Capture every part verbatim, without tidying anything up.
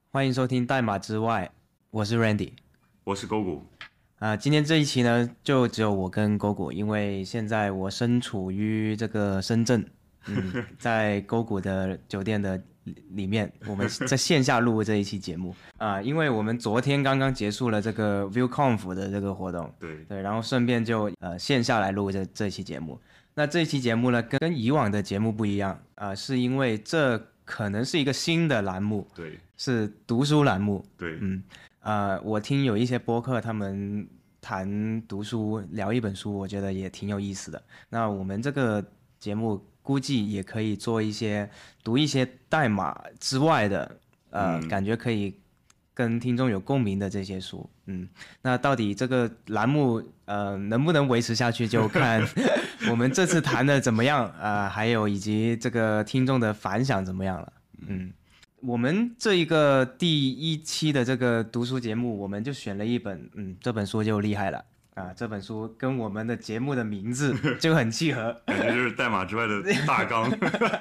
欢迎收听代码之外，我是 Randy， 我是勾股。 啊、今天这一期呢，就只有我跟勾股，因为现在我身处于这个深圳，嗯，在勾股的酒店的里面，我们在线下录这一期节目啊、因为我们昨天刚刚结束了这个 ViewConf 的这个活动， 对对，然后顺便就呃线下来录这这一期节目。那这一期节目呢，跟跟以往的节目不一样啊、呃是因为这可能是一个新的栏目， 对是读书栏目， 对， 嗯，呃，我听有一些播客，他们谈读书，聊一本书，我觉得也挺有意思的。那我们这个节目估计也可以做一些读一些代码之外的，呃， 嗯感觉可以跟听众有共鸣的这些书。嗯，那到底这个栏目呃能不能维持下去，就看我们这次谈的怎么样啊、呃还有以及这个听众的反响怎么样了。嗯。我们这一个第一期的这个读书节目，我们就选了一本，嗯，这本书就厉害了啊！这本书跟我们的节目的名字就很契合， 感觉就是代码之外的大纲。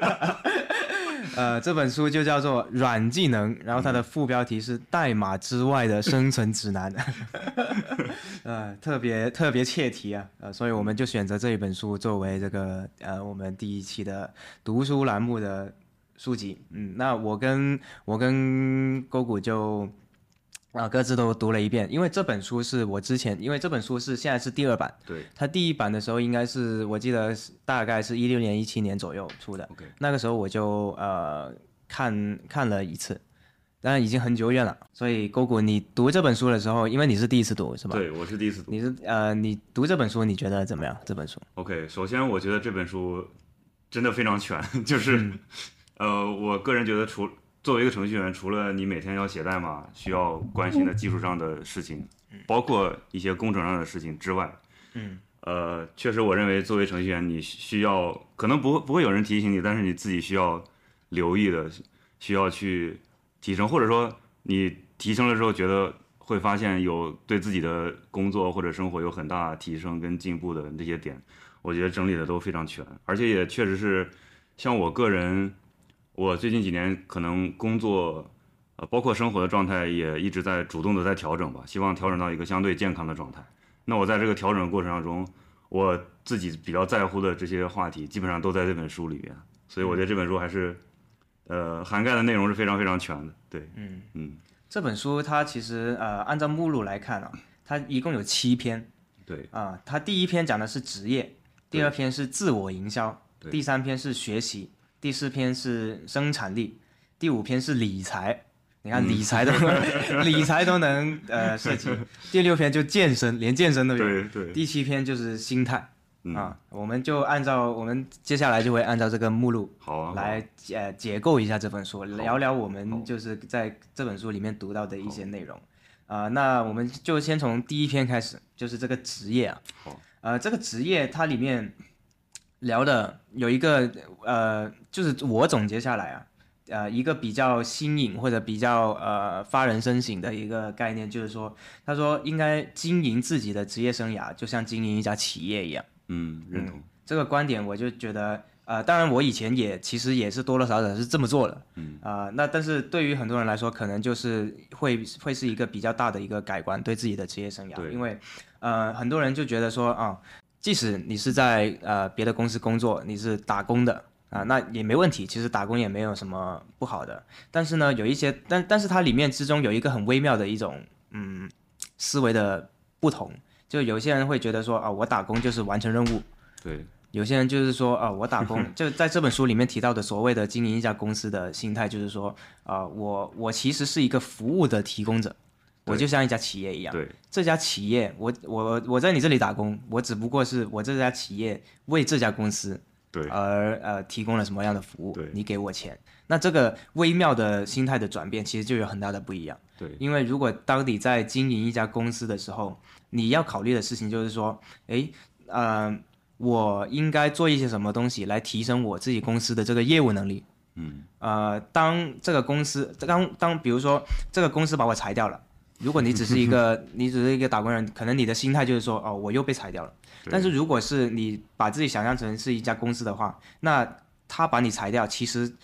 呃，这本书就叫做《软技能》，然后它的副标题是《代码之外的生存指南》，呃，特别特别切题啊，呃，所以我们就选择这一本书作为这个呃我们第一期的读书栏目的书籍。嗯，那我跟我跟勾股就啊、各自都读了一遍，因为这本书是我之前，因为这本书是现在是第二版， 对它第一版的时候应该是我记得是大概是一六年一七年左右出的， ，OK， 那个时候我就呃看看了一次，当然已经很久远了。所以勾股，你读这本书的时候，因为你是第一次读是吧？ 对，我是第一次读。 你是呃你读这本书你觉得怎么样？这本书？ OK，首先我觉得这本书真的非常全，就是、 嗯呃，我个人觉得除作为一个程序员，除了你每天要写代码需要关心的技术上的事情，包括一些工程上的事情之外， 嗯呃，确实我认为作为程序员，你需要可能不不会有人提醒你，但是你自己需要留意的，需要去提升，或者说你提升了之后，觉得会发现有对自己的工作或者生活有很大提升跟进步的这些点，我觉得整理的都非常全，而且也确实是像我个人，我最近几年可能工作，呃，包括生活的状态也一直在主动的在调整吧，希望调整到一个相对健康的状态。那我在这个调整的过程当中，我自己比较在乎的这些话题，基本上都在这本书里边，所以我觉得这本书还是，呃，涵盖的内容是非常非常全的。对， 嗯嗯， 这本书它其实呃按照目录来看啊，它一共有七篇对啊、它第一篇讲的是职业，第二篇是自我营销， 对第三篇是学习，第四篇是生产力，第五篇是理财。你看理财都、理财都能呃涉及，第六篇就健身，连健身都有。 对对， 第七篇就是心态、 嗯， 啊，我们就按照我们接下来就会按照这个目录好啊，好啊来呃解构一下这本书，聊聊我好们就是在这本书里面读到的一些内容。啊、那我们就先从第一篇开始，就是这个职业啊。 好， 呃，这个职业它里面聊的有一个呃，就是我总结下来啊，呃，一个比较新颖或者比较呃发人深省的一个概念，就是说，他说应该经营自己的职业生涯，就像经营一家企业一样。 嗯，认同， 这个观点我就觉得，呃，当然我以前也其实也是多多少少是这么做的， 嗯， 啊、那但是对于很多人来说，可能就是会会是一个比较大的一个改观，对自己的职业生涯， 对因为呃很多人就觉得说啊、即使你是在呃别的公司工作，你是打工的啊、那也没问题，其实打工也没有什么不好的，但是呢，有一些，但但是它里面之中有一个很微妙的一种嗯思维的不同。就有些人会觉得说啊，我打工就是完成任务， 对， 有些人就是说啊，我打工就在这本书里面提到的所谓的经营一家公司的心态，就是说啊，我我其实是一个服务的提供者，我就像一家企业一样， 对， 这家企业我我我在你这里打工，我只不过是我这家企业为这家公司对， 而呃提供了什么样的服务对， 你给我钱，那这个微妙的心态的转变，其实就有很大的不一样。 对， 因为如果当你在经营一家公司的时候，你要考虑的事情就是说，诶，呃，我应该做一些什么东西来提升我自己公司的这个业务能力。 嗯， 呃，当这个公司，当当比如说这个公司把我裁掉了，如果你只是一个你只是一个打工人，可能你的心态就是说，哦，我又被裁掉了。 对但是如果是你把自己想象成是一家公司的话，那他把你裁掉，其实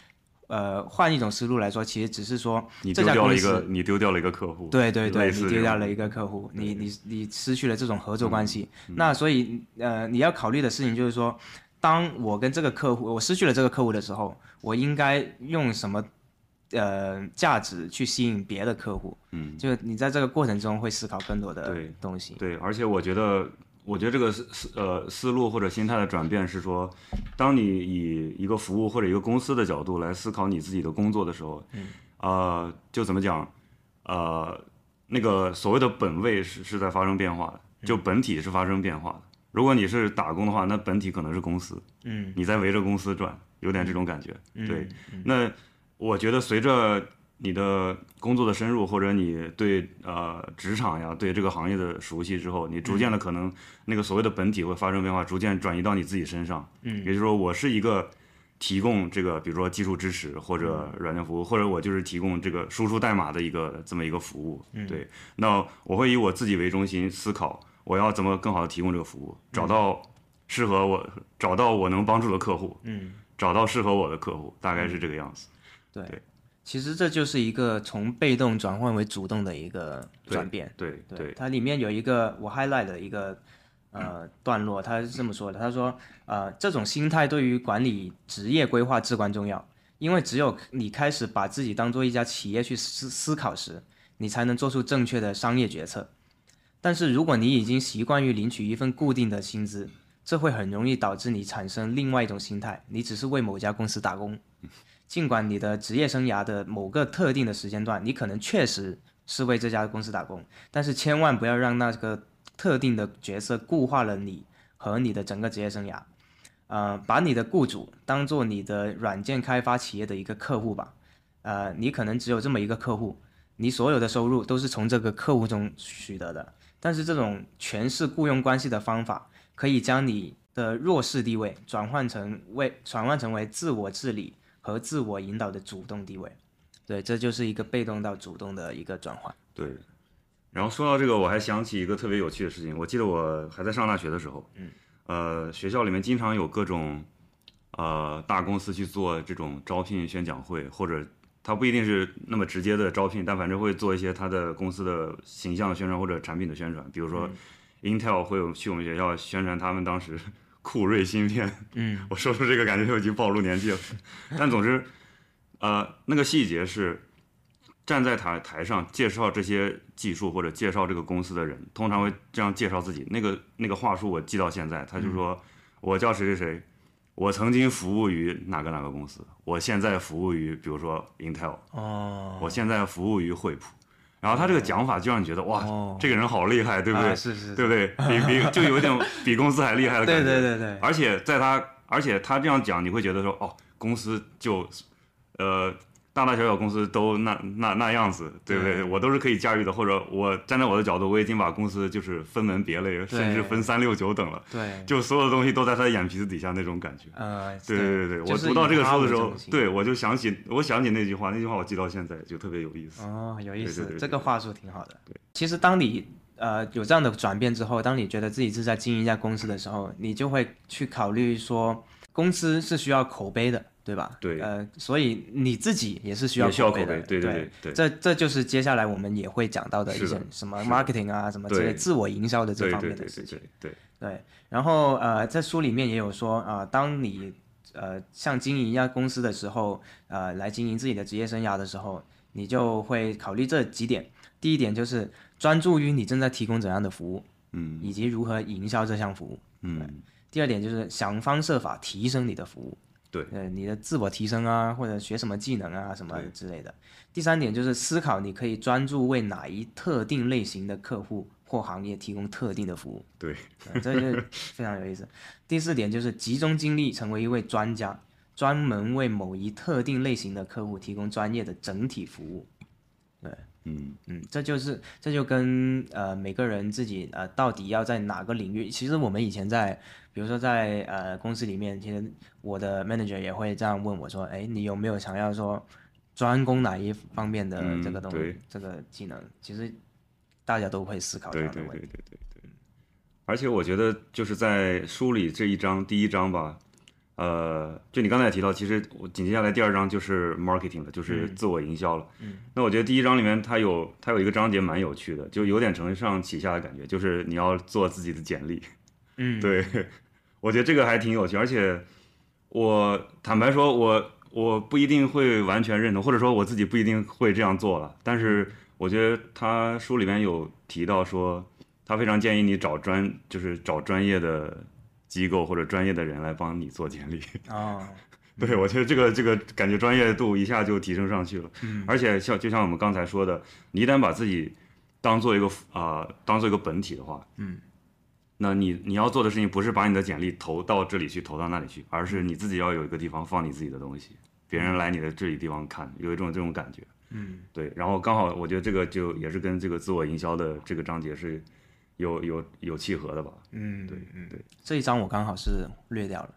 呃，换一种思路来说，其实只是说你丢掉这家公司， 了一个，你丢掉了一个客户， 对对对， 类似这种你丢掉了一个客户，你你你失去了这种合作关系。 嗯那所以呃，你要考虑的事情就是说，当我跟这个客户，我失去了这个客户的时候，我应该用什么呃价值去吸引别的客户？ 嗯， 就你在这个过程中会思考更多的对东西。 对，而且我觉得，我觉得这个思思呃思路或者心态的转变是说，当你以一个服务或者一个公司的角度来思考你自己的工作的时候，嗯，呃，就怎么讲，呃，那个所谓的本位是是在发生变化的，就本体是发生变化的。如果你是打工的话，那本体可能是公司， 嗯， 你在围着公司转，有点这种感觉。 嗯对，那我觉得随着你的工作的深入，或者你对呃职场呀，对这个行业的熟悉之后，你逐渐的可能那个所谓的本体会发生变化，逐渐转移到你自己身上。嗯，也就是说，我是一个提供这个，比如说技术支持或者软件服务，或者我就是提供这个输出代码的一个这么一个服务。嗯，对，那我会以我自己为中心思考，我要怎么更好的提供这个服务，找到适合我，找到我能帮助的客户。嗯，找到适合我的客户，大概是这个样子。 对， 对其实这就是一个从被动转换为主动的一个转变。 对对对， 它里面有一个我 highlight 的一个呃段落，他是这么说的，他说呃这种心态对于管理职业规划至关重要，因为只有你开始把自己当做一家企业去思思考时，你才能做出正确的商业决策。但是如果你已经习惯于领取一份固定的薪资，这会很容易导致你产生另外一种心态，你只是为某家公司打工。尽管你的职业生涯的某个特定的时间段，你可能确实是为这家公司打工，但是千万不要让那个特定的角色固化了你和你的整个职业生涯。呃，把你的雇主当做你的软件开发企业的一个客户吧。呃，你可能只有这么一个客户，你所有的收入都是从这个客户中取得的。但是这种全是雇佣关系的方法，可以将你的弱势地位转换成为转换成为自我治理和自我引导的主动地位。对，这就是一个被动到主动的一个转换。 对。然后说到这个，我还想起一个特别有趣的事情。我记得我还在上大学的时候，嗯，呃，学校里面经常有各种呃大公司去做这种招聘宣讲会，或者它不一定是那么直接的招聘，但反正会做一些它的公司的形象宣传或者产品的宣传。比如说、嗯、Intel 会有去我们学校宣传他们当时酷睿芯片。嗯，我说出这个感觉就已经暴露年纪了。但总之，呃，那个细节是站在台台上介绍这些技术或者介绍这个公司的人，通常会这样介绍自己。那个那个话术我记到现在，他就说、嗯、我叫谁谁谁。我曾经服务于哪个哪个公司，我现在服务于比如说 Intel， 哦，我现在服务于惠普，然后他这个讲法就让你觉得哇、哦，这个人好厉害，对不对？ 啊、是, 是是， 对不对？比比就有点比公司还厉害的感觉。 对对对对。 而且在他，而且他这样讲，你会觉得说哦，公司就，呃。大大小小公司都那那那样子，对不对？我都是可以驾驭的，或者我站在我的角度，我已经把公司就是分门别类，甚至分三六九等了。 对， 就所有的东西都在他的眼皮子底下那种感觉。 呃， 对对对对，我读到这个书的时候，对我就想起我想起那句话，那句话我记到现在，就特别有意思。 哦，有意思， 对对对对这个话术挺好的。 对， 其实当你呃有这样的转变之后，当你觉得自己是在经营一家公司的时候，你就会去考虑说，公司是需要口碑的。对吧？ 对， 呃，所以你自己也是需要口碑的， 对对对对， 这这就是接下来我们也会讲到的一些什么 marketing 啊，什么之类自我营销的这方面的事情。 对对对对，对，然后呃，在书里面也有说啊、呃，当你呃像经营一家公司的时候，呃，来经营自己的职业生涯的时候，你就会考虑这几点。第一点就是专注于你正在提供怎样的服务，嗯，以及如何营销这项服务，嗯。第二点就是想方设法提升你的服务。 对， 呃，你的自我提升啊，或者学什么技能啊，什么之类的。第三点就是思考你可以专注为哪一特定类型的客户或行业提供特定的服务。 对， 呃、这就非常有意思。第四点就是集中精力成为一位专家，专门为某一特定类型的客户提供专业的整体服务。对，嗯嗯，这就是这就跟呃每个人自己呃到底要在哪个领域，其实我们以前在。比如说在呃公司里面，其实我的 manager 也会这样问我说：“哎，你有没有想要说专攻哪一方面的这个东西、嗯、这个技能？”其实大家都会思考这样的问题。 对对对对对对。而且我觉得就是在书里这一章第一章吧， 呃，就你刚才也提到，其实我紧接下来第二章就是 marketing 了，就是自我营销了。 嗯， 那我觉得第一章里面它有它有一个章节蛮有趣的，就有点承上启下的感觉，就是你要做自己的简历。 嗯， 对，我觉得这个还挺有趣，而且我坦白说我，我不一定会完全认同，或者说我自己不一定会这样做了。但是我觉得他书里面有提到说，他非常建议你找专，就是找专业的机构或者专业的人来帮你做简历。 哦， 对，我觉得这个这个感觉专业度一下就提升上去了。 嗯， 而且像就像我们刚才说的，你一旦把自己当做一个啊、呃、当做一个本体的话， 嗯， 那你你要做的事情不是把你的简历投到这里去，投到那里去，而是你自己要有一个地方放你自己的东西，别人来你的这里地方看，有一种这种感觉。 嗯， 对。然后刚好我觉得这个就也是跟这个自我营销的这个章节是有有有契合的吧。 嗯， 对嗯对。 这一章我刚好是略掉了，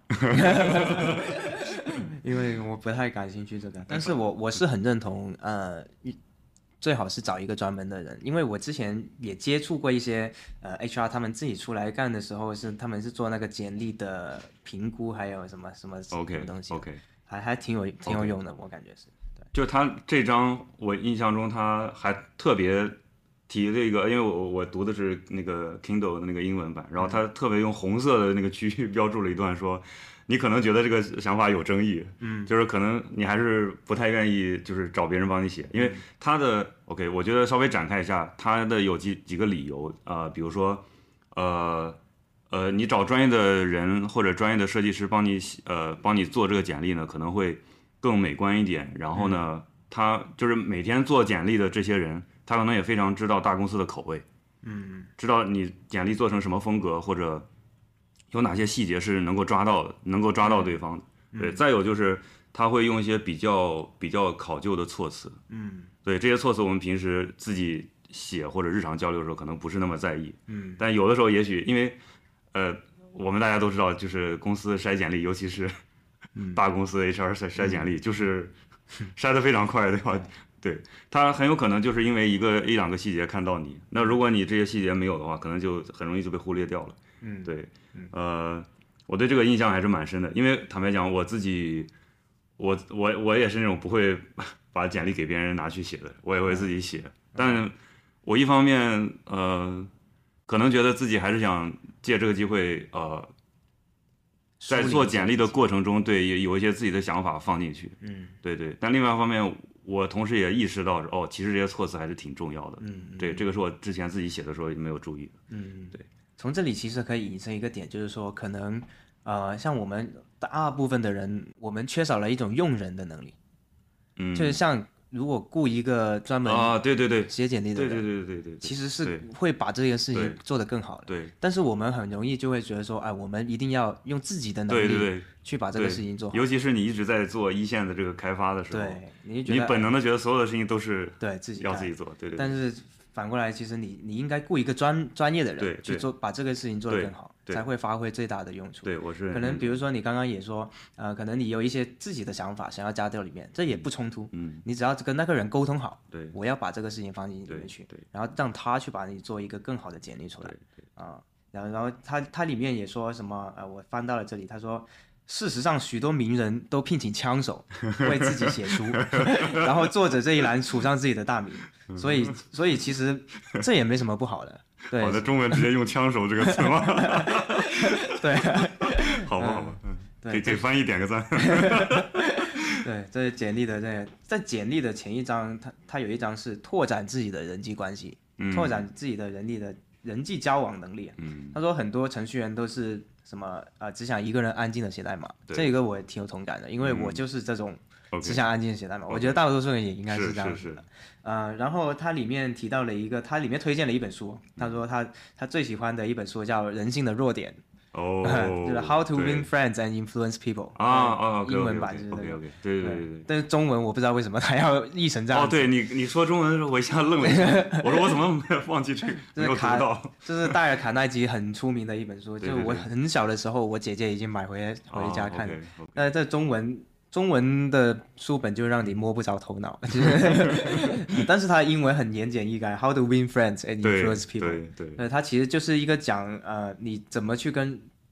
因为我不太感兴趣这个，但是我我是很认同，呃，一最好是找一个专门的人，因为我之前也接触过一些呃 H R， 他们自己出来干的时候是他们是做那个简历的评估，还有什么什么什么 OK 东西 OK， 还还挺有挺有用的，我感觉是。 就他这章我印象中他还特别提了一个，因为我我读的是那个 Kindle 的那个英文版，然后他特别用红色的那个区域标注了一段说，你可能觉得这个想法有争议，嗯，就是可能你还是不太愿意就是找别人帮你写，因为他的 OK， 我觉得稍微展开一下，他的有几几个理由，呃，比如说呃呃，你找专业的人或者专业的设计师帮你呃帮你做这个简历呢，可能会更美观一点，然后呢，嗯、他就是每天做简历的这些人。他可能也非常知道大公司的口味，嗯，知道你简历做成什么风格，或者有哪些细节是能够抓到的，能够抓到对方的。嗯、对，再有就是他会用一些比较比较考究的措辞，嗯，对，这些措辞我们平时自己写或者日常交流的时候可能不是那么在意，嗯，但有的时候也许因为，呃，我们大家都知道，就是公司筛简历，尤其是大公司 H R 筛筛简历，就是筛得非常快，对吧？对，他很有可能就是因为一个一两个细节看到你，那如果你这些细节没有的话，可能就很容易就被忽略掉了。嗯，对，呃，我对这个印象还是蛮深的，因为坦白讲，我自己，我我我也是那种不会把简历给别人拿去写的，我也会自己写，但我一方面呃，可能觉得自己还是想借这个机会呃，在做简历的过程中，对有一些自己的想法放进去。嗯，对对，但另外一方面。我同时也意识到，哦，其实这些措辞还是挺重要的。嗯，对，这个是我之前自己写的时候没有注意的。嗯，对。 从这里其实可以引申一个点，就是说，可能，呃，像我们大部分的人，我们缺少了一种用人的能力。嗯，就是像如果雇一个专门啊，对对对， 写简历的人， 对对对对对， 其实是会把这件事情做得更好的。 对。 但是我们很容易就会觉得说，哎，我们一定要用自己的能力去把这个事情做好。 尤其是你一直在做一线的这个开发的时候， 对，你你本能的觉得所有的事情都是对自己要自己做，对对。 但是反过来，其实你你应该雇一个专专业的人去做，把这个事情做得更好，才会发挥最大的用处。 对，我是可能比如说你刚刚也说，呃，可能你有一些自己的想法想要加到里面，这也不冲突。嗯，你只要跟那个人沟通好， 对， 我要把这个事情放进里面去，对，然后让他去把你做一个更好的简历出来。啊，然后然后他他里面也说什么？呃，我翻到了这里，他说。事实上，许多名人都聘请枪手为自己写书，然后作者这一栏署上自己的大名，所以，所以其实这也没什么不好的。对， 好的，中文直接用“枪手”这个词吗？ 对， 好吧，好吧，嗯，给给翻译点个赞。 对，这是简历的这在简历的前一章，它它有一章是拓展自己的人际关系，嗯、拓展自己的人力的人际交往能力。嗯，他说很多程序员都是。什么啊、呃？只想一个人安静的写代码，这个我也挺有同感的，因为我就是这种只想安静的写代码。嗯、我觉得大多数人也应该是这样子的。 是是是呃，然后它里面提到了一个，它里面推荐了一本书，他说他他最喜欢的一本书叫《人性的弱点》。 哦， 就是 How to Win Friends and Influence People 啊啊， 英文版就是那个。OK， 对对对。 但是中文我不知道为什么他要译成这样。 哦，对你你说中文的时候，我一下愣了一下，我说我怎么没有忘记这个？没有读到。 这是戴尔·卡耐基很出名的一本书，就是我很小的时候，我姐姐已经买回回家看了。那这中文中文的书本就让你摸不着头脑，但是它英文很言简意赅 ，How to Win Friends and Influence People。 对对。 它其实就是一个讲呃你怎么去跟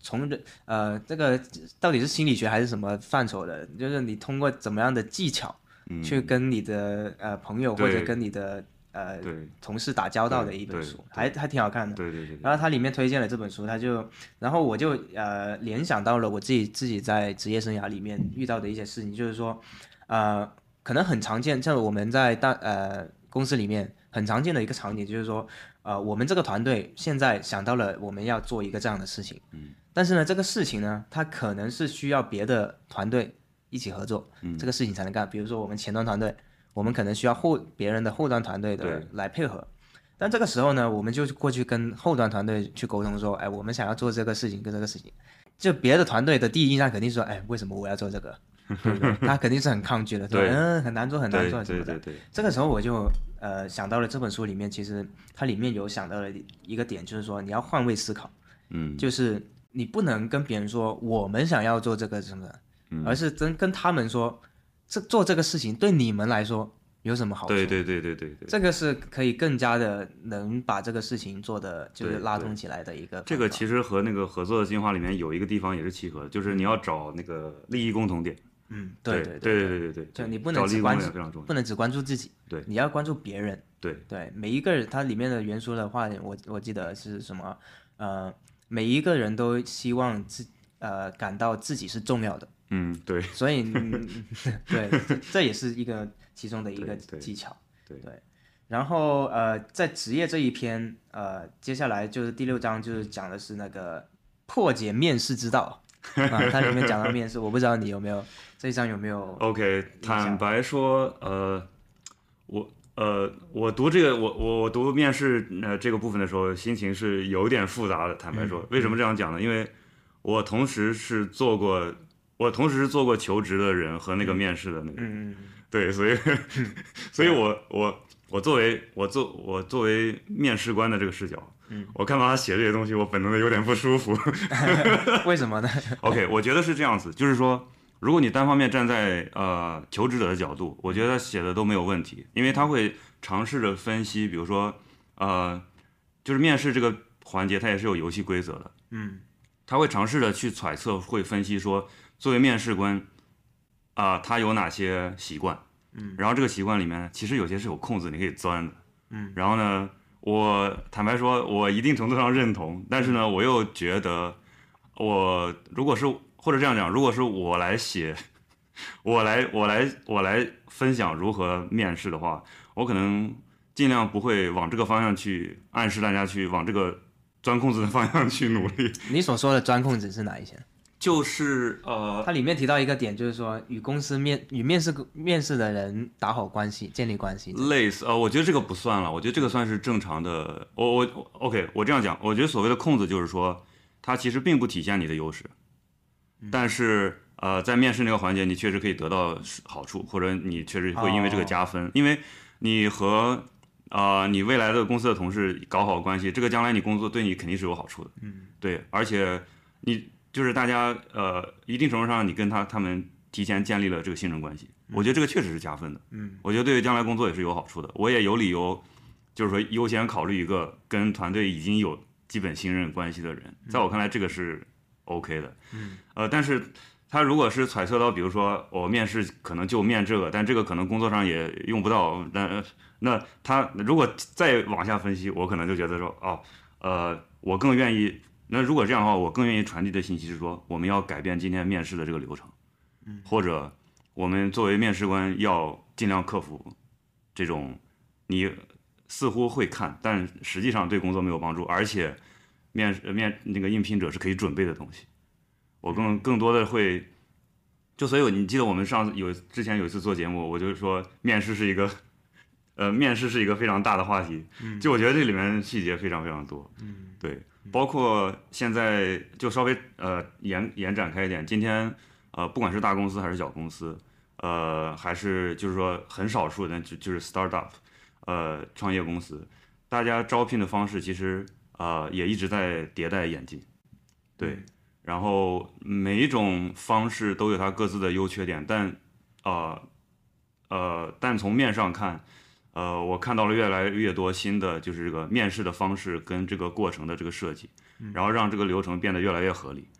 从人呃这个到底是心理学还是什么范畴的，就是你通过怎么样的技巧去跟你的呃朋友或者跟你的呃同事打交道的一本书，还还挺好看的。 对对 对, 对。 然后它里面推荐了这本书，他就然后我就呃联想到了我自己自己在职业生涯里面遇到的一些事情，就是说呃可能很常见，像我们在大呃公司里面很常见的一个场景，就是说呃我们这个团队现在想到了我们要做一个这样的事情，嗯，但是呢这个事情呢它可能是需要别的团队一起合作，嗯，这个事情才能干。比如说我们前端团队，我们可能需要后别人的后端团队的来配合，但这个时候呢，我们就过去跟后端团队去沟通说，哎，我们想要做这个事情跟这个事情，就别的团队的第一印象肯定说，哎，为什么我要做这个？对不对？他肯定是很抗拒的，对，嗯，很难做，很难做什么的。 对对对对。 这个时候我就呃想到了这本书里面，其实它里面有想到了一个点，就是说你要换位思考，嗯，就是你不能跟别人说我们想要做这个什么的。而是真跟他们说，这做这个事情对你们来说有什么好处？ 对对对对对对， 这个是可以更加的能把这个事情做的就是拉通起来的一个。 这个其实和那个合作的进化里面有一个地方也是契合的，就是你要找那个利益共同点。 嗯，对对对对对对对， 就你不能只关注，不能只关注自己， 对， 你要关注别人。 对对，每一个人它里面的元素的话，我我记得是什么？呃，每一个人都希望自呃感到自己是重要的。 嗯，对， 所以，嗯、对，这这也是一个其中的一个技巧， 对， 对。然后，呃，在职业这一篇，呃，接下来就是第六章，就是讲的是那个破解面试之道啊，它里面讲到面试，我不知道你有没有这一章有没有 ？OK， 坦白说，呃，我呃，我读这个，我我我读面试呃这个部分的时候，心情是有点复杂的。坦白说， 嗯、 为什么这样讲呢？因为我同时是做过。我同时是做过求职的人和那个面试的那个人， 嗯、 对，所以，所以我我我作为我作我作为面试官的这个视角，嗯，我看到他写这些东西，我本能的有点不舒服。 为什么呢 ？OK， 我觉得是这样子，就是说，如果你单方面站在呃求职者的角度，我觉得写的都没有问题，因为他会尝试着分析，比如说呃，就是面试这个环节，它也是有游戏规则的，嗯，他会尝试着去揣测，会分析说。作为面试官，啊、呃，他有哪些习惯？嗯，然后这个习惯里面，其实有些是有空子你可以钻的。嗯，然后呢，我坦白说，我一定程度上认同，但是呢，我又觉得，我如果是或者这样讲，如果是我来写，我来我来我来分享如何面试的话，我可能尽量不会往这个方向去暗示大家去往这个钻空子的方向去努力。 你所说的钻空子是哪一些？ 就是呃， 它里面提到一个点，就是说与公司面与面试面试的人打好关系，建立关系。 类似呃，我觉得这个不算了，我觉得这个算是正常的。我我 OK， 我这样讲，我觉得所谓的空子就是说，它其实并不体现你的优势，嗯、但是呃，在面试那个环节，你确实可以得到好处，或者你确实会因为这个加分，哦、因为你和啊、呃、你未来的公司的同事搞好关系，这个将来你工作对你肯定是有好处的。嗯，对，而且你。就是大家呃，一定程度上你跟他他们提前建立了这个信任关系，我觉得这个确实是加分的。嗯，我觉得对于将来工作也是有好处的。我也有理由，就是说优先考虑一个跟团队已经有基本信任关系的人，在我看来这个是 OK 的。嗯，呃，但是他如果是揣测到，比如说我面试可能就面这个，但这个可能工作上也用不到，那那他如果再往下分析，我可能就觉得说，哦，呃，我更愿意。那如果这样的话，我更愿意传递的信息是说，我们要改变今天面试的这个流程，嗯，或者我们作为面试官要尽量克服这种你似乎会看，但实际上对工作没有帮助，而且面面那个应聘者是可以准备的东西。我更更多的会，就所以你记得我们上次有之前有一次做节目，我就说面试是一个，呃，面试是一个非常大的话题，嗯，就我觉得这里面细节非常非常多，嗯，对。包括现在就稍微呃延延展开一点，今天呃不管是大公司还是小公司，呃还是就是说很少数的就就是 startup， 呃创业公司，大家招聘的方式其实呃也一直在迭代演进，对，然后每一种方式都有它各自的优缺点，但呃呃但从面上看。呃，我看到了越来越多新的，就是这个面试的方式跟这个过程的这个设计，然后让这个流程变得越来越合理。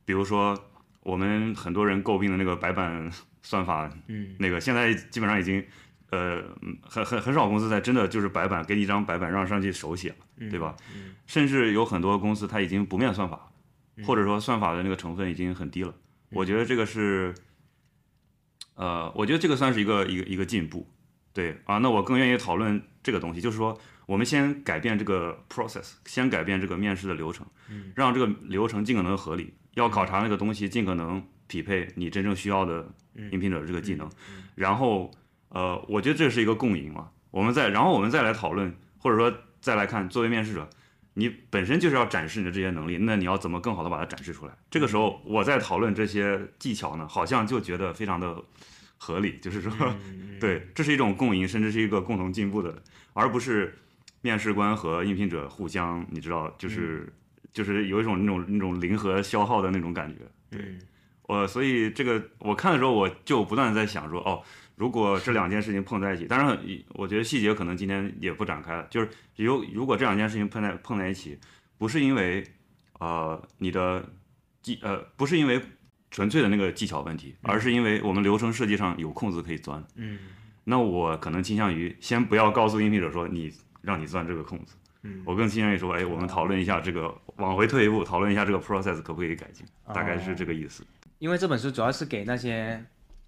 比如说我们很多人诟病的那个白板算法， 嗯， 那个现在基本上已经，呃，很很很少公司在真的就是白板给你一张白板让上去手写了， 嗯对吧？ 嗯甚至有很多公司它已经不面算法， 嗯或者说算法的那个成分已经很低了。我觉得这个是，呃，我觉得这个算是一个一个一个进步，对啊。那我更愿意讨论这个东西，就是说我们先改变这个 process，先改变这个面试的流程， 嗯让这个流程尽可能合理，要考察那个东西尽可能匹配你真正需要的应聘者这个技能，然后呃，我觉得这是一个共赢嘛。我们再然后我们再来讨论，或者说再来看作为面试者。你本身就是要展示你的这些能力，那你要怎么更好的把它展示出来？这个时候我在讨论这些技巧呢，好像就觉得非常的合理，就是说，对，这是一种共赢，甚至是一个共同进步的，而不是面试官和应聘者互相，你知道，就是就是有一种那种那种零和消耗的那种感觉。对，我所以这个我看的时候，我就不断在想说，哦。如果这两件事情碰在一起，当然，我觉得细节可能今天也不展开了。就是如如果这两件事情碰在碰在一起，不是因为呃你的技呃不是因为纯粹的那个技巧问题，而是因为我们流程设计上有空子可以钻。 嗯， 那我可能倾向于先不要告诉应聘者说你让你钻这个空子。 嗯， 我更倾向于说，哎，我们讨论一下这个，往回退一步，讨论一下这个 process 可不可以改进，大概是这个意思。 因为这本书主要是给那些。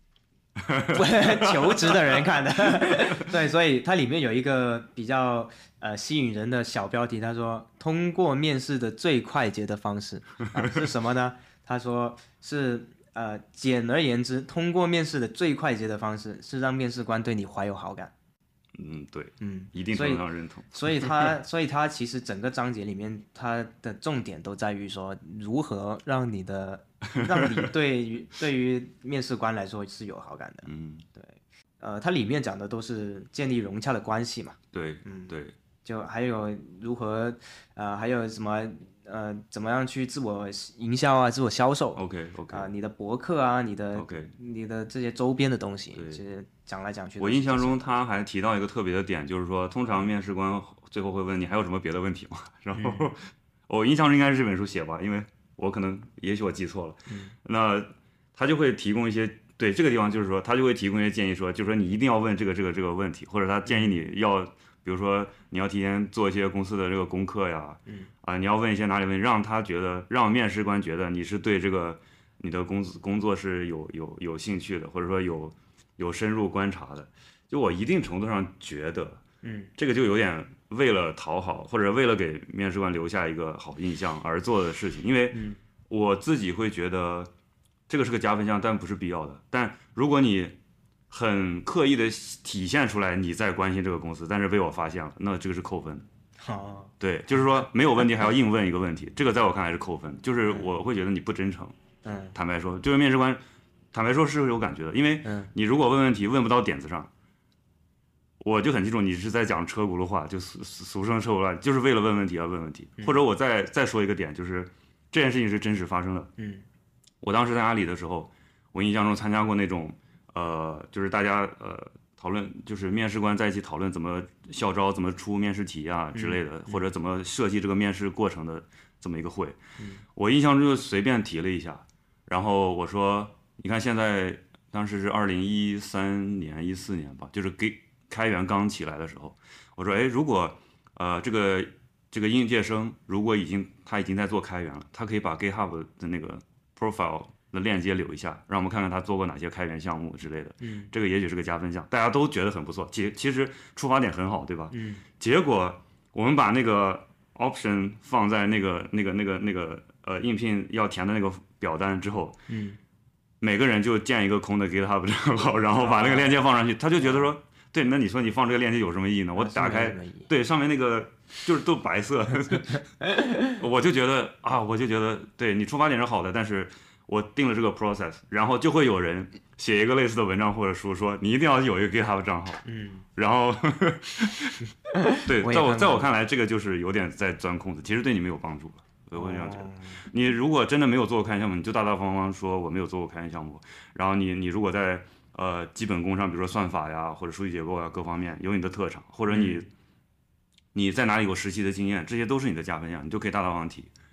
求职的人看的，对，所以它里面有一个比较呃吸引人的小标题，他说通过面试的最快捷的方式、啊、是什么呢？他说是呃简而言之，通过面试的最快捷的方式是让面试官对你怀有好感。 嗯，对， 嗯， 一定程度上认同。 所以他，所以他其实整个章节里面，它的重点都在于说如何让你的，让你对于对于面试官来说是有好感的。 嗯， 对，呃，它里面讲的都是建立融洽的关系嘛。 对， 嗯， 对， 就还有如何，呃，还有什么，呃，怎么样去自我营销啊，自我销售。 OK OK 啊、你的博客啊，你的 OK， 你的这些周边的东西， 对其实讲来讲去都我是这些。 印象中他还提到一个特别的点，就是说，通常面试官最后会问你还有什么别的问题吗？然后、 嗯、 我印象中应该是这本书写吧，因为我可能也许我记错了。 嗯、 那他就会提供一些对这个地方，就是说他就会提供一些建议说，就是说你一定要问这个这个这个问题，或者他建议你要，比如说你要提前做一些公司的这个功课呀， 嗯啊，你要问一些哪里问题，让他觉得让面试官觉得你是对这个你的工工作是有有有兴趣的，或者说有有深入观察的。就我一定程度上觉得， 嗯， 这个就有点为了讨好或者为了给面试官留下一个好印象而做的事情，因为我自己会觉得这个是个加分项，但不是必要的。但如果你很刻意的体现出来你在关心这个公司，但是被我发现了，那这个是扣分。 好， 对，就是说没有问题还要硬问一个问题，这个在我看来是扣分，就是我会觉得你不真诚。 嗯， 坦白说，就是面试官，坦白说是有感觉的，因为你如果问问题问不到点子上，我就很清楚你是在讲车轱辘话，就俗俗称车轱辘话，就是为了问问题而问问题。或者我再再说一个点，就是这件事情是真实发生的。 嗯， 我当时在阿里的时候，我印象中参加过那种呃，就是大家呃讨论，就是面试官在一起讨论怎么校招、怎么出面试题啊之类的， 嗯、 或者怎么设计这个面试过程的这么一个会。 嗯、 我印象中就随便提了一下，然后我说，你看现在当时是二零一三年、一四年吧，就是给。开源刚起来的时候，我说，哎，如果呃这个这个应届生如果已经他已经在做开源了，他可以把 GitHub 的那个 profile 的链接留一下，让我们看看他做过哪些开源项目之类的。 嗯， 这个也许是个加分项，大家都觉得很不错。其其实出发点很好，对吧？ 嗯。 结果我们把那个 option 放在那个那个那个那个呃应聘要填的那个表单之后， 嗯， 每个人就建一个空的 GitHub 账号，然后把那个链接放上去，他就觉得说。对，那你说你放这个链接有什么意义呢？我打开，对，上面那个就是都白色，我就觉得啊，我就觉得，对你出发点是好的，但是我定了这个 process， 然后就会有人写一个类似的文章或者书，说你一定要有一个 GitHub 账号， 嗯， 然后，对， 我在我在我看来，这个就是有点在钻空子，其实对你没有帮助了，我会这样觉得。哦、你如果真的没有做过开源项目，你就大大方方说我没有做过开源项目，然后你你如果在呃，基本功上，比如说算法呀，或者数据结构啊，各方面有你的特长，或者你、嗯、你在哪里有实习的经验，这些都是你的加分项，你就可以大大方方提。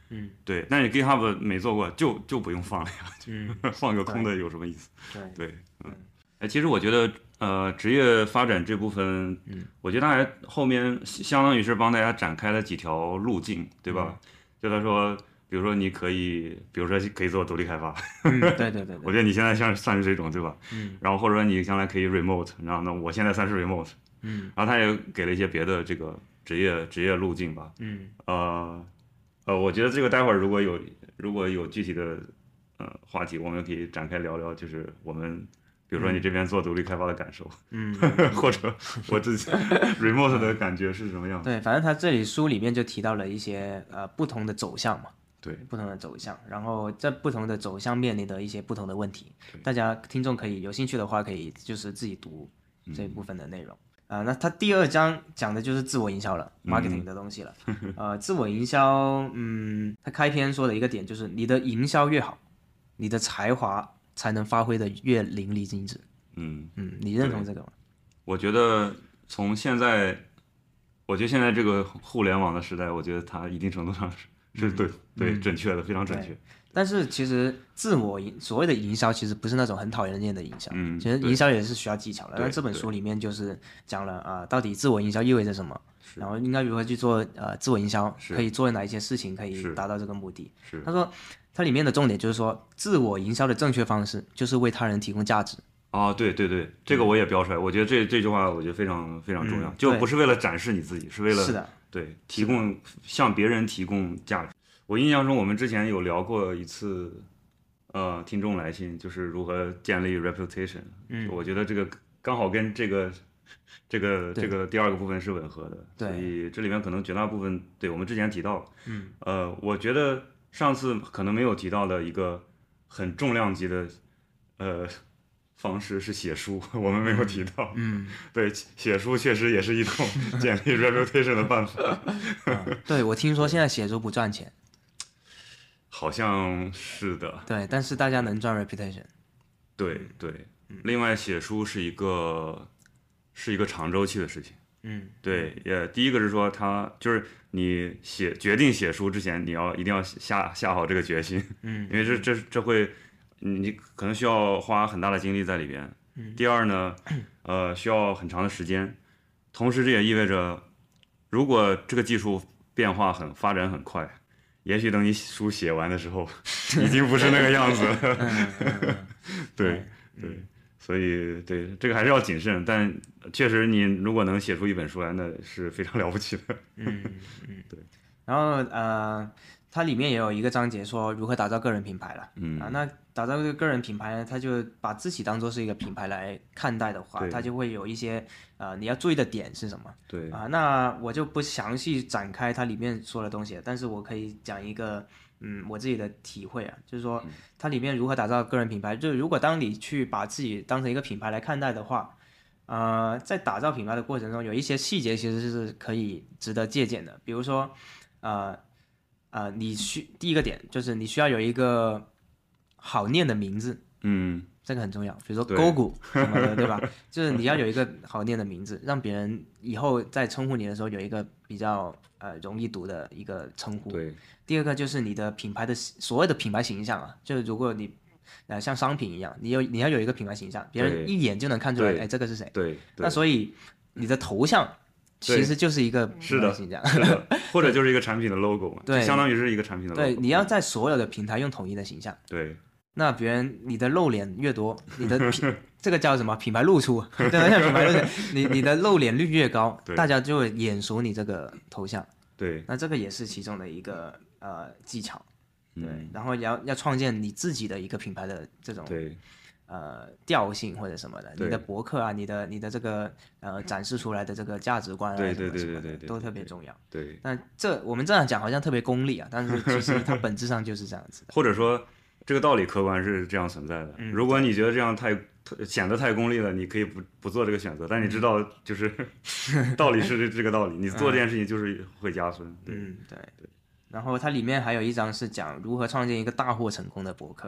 嗯， 对，但是 GitHub 没做过，就就不用放了呀， 嗯， 放个空的有什么意思？ 对对，嗯，哎，其实我觉得，呃，职业发展这部分， 嗯， 我觉得还后面相当于是帮大家展开了几条路径，对吧？ 嗯、 就他说，比如说你可以，比如说可以做独立开发， 嗯，对对对对， 我觉得你现在像算是这种，对吧？ 嗯， 然后或者说你将来可以 remote，然后呢，我现在算是 remote， 嗯， 然后他也给了一些别的这个职业职业路径吧， 嗯， 呃，呃，我觉得这个待会儿如果有如果有具体的呃话题，我们可以展开聊聊，就是我们比如说你这边做独立开发的感受， 嗯， 或者我自己 remote 的感觉是什么样子？ 对，反正他这里书里面就提到了一些呃不同的走向嘛， 对， 不同的走向，然后这不同的走向面临的一些不同的问题，大家听众可以有兴趣的话，可以就是自己读这一部分的内容。啊、那他第二章讲的就是自我营销了，marketing 的东西了。呃，自我营销，嗯，他开篇说的一个点就是你的营销越好，你的才华才能发挥的越淋漓尽致。 嗯嗯，你认同这个吗？ 我觉得从现在，我觉得现在这个互联网的时代，我觉得它一定程度上是是对对准确的，非常准确。 但是其实自我营所谓的营销，其实不是那种很讨人厌的营销。 嗯， 其实营销也是需要技巧的。 对但这本书里面就是讲了啊、到底自我营销意味着什么，然后应该如何去做呃自我营销，可以做哪一些事情可以达到这个目的。 是他说，它里面的重点就是说，自我营销的正确方式就是为他人提供价值。 啊，对对对，这个我也标出来。我觉得这这句话，我觉得非常非常重要， 嗯就不是为了展示你自己，是为了是的， 对提供向别人提供价值。我印象中，我们之前有聊过一次，呃，听众来信，就是如何建立 reputation。 嗯， 我觉得这个刚好跟这个这个这个第二个部分是吻合的， 对所以这里面可能绝大部分，对我们之前提到， 嗯， 呃，我觉得上次可能没有提到的一个很重量级的，呃。方式是写书，我们没有提到。 嗯， 对，写书确实也是一种建立 reputation 的办法。 嗯、对，我听说现在写书不赚钱。 好像是的。 对，但是大家能赚 reputation。 对对，另外写书是一个是一个长周期的事情。 嗯， 对，也第一个是说他就是你写决定写书之前，你要一定要下下好这个决心。 嗯， 因为这这这会。你可能需要花很大的精力在里边。第二呢，呃，需要很长的时间。同时，这也意味着，如果这个技术变化很发展很快，也许等你书写完的时候，已经不是那个样子了。对对，所以对这个还是要谨慎。但确实，你如果能写出一本书来，那是非常了不起的。 嗯嗯， 对。 然后呃。它里面也有一个章节说如何打造个人品牌了， 嗯啊，那打造这个个人品牌呢，他就把自己当做是一个品牌来看待的话，它就会有一些呃你要注意的点是什么？ 对啊，那我就不详细展开它里面说的东西了，但是我可以讲一个嗯我自己的体会啊，就是说它里面如何打造个人品牌，就是如果当你去把自己当成一个品牌来看待的话，呃，在打造品牌的过程中，有一些细节其实是可以值得借鉴的，比如说呃。呃，你需第一个点就是你需要有一个好念的名字， 嗯， 这个很重要。比如说勾股什么的，对吧？就是你要有一个好念的名字，让别人以后在称呼你的时候有一个比较呃容易读的一个称呼。 对。 第二个就是你的品牌的所谓的品牌形象啊，就是如果你呃像商品一样，你有你要有一个品牌形象，别人一眼就能看出来，哎，这个是谁？ 对。 那所以你的头像。其实就是一个是的， 形象， 是的，或者就是一个产品的 logo 嘛， 对， 相当于是一个产品的 logo。 对，你要在所有的平台用统一的形象。 对， 那别人你的露脸越多，你的这个叫什么品牌露出，对吧？品牌露脸，你你的露脸率越高，大家就会眼熟你这个头像。 对， 那这个也是其中的一个呃技巧。对， 嗯、 然后要要创建你自己的一个品牌的这种。 对。 呃，调性或者什么的，你的博客啊，你的你的这个呃展示出来的这个价值观啊， 对对对对对， 都特别重要。 对， 那这我们这样讲好像特别功利啊，但是其实它本质上就是这样子的。 或者说，这个道理客观是这样存在的。 嗯、 如果你觉得这样太显得太功利了，你可以不不做这个选择。但你知道，就是道理是这个道理，你做这件事情就是会加分。对嗯，对对。然后它里面还有一章是讲如何创建一个大获成功的博客。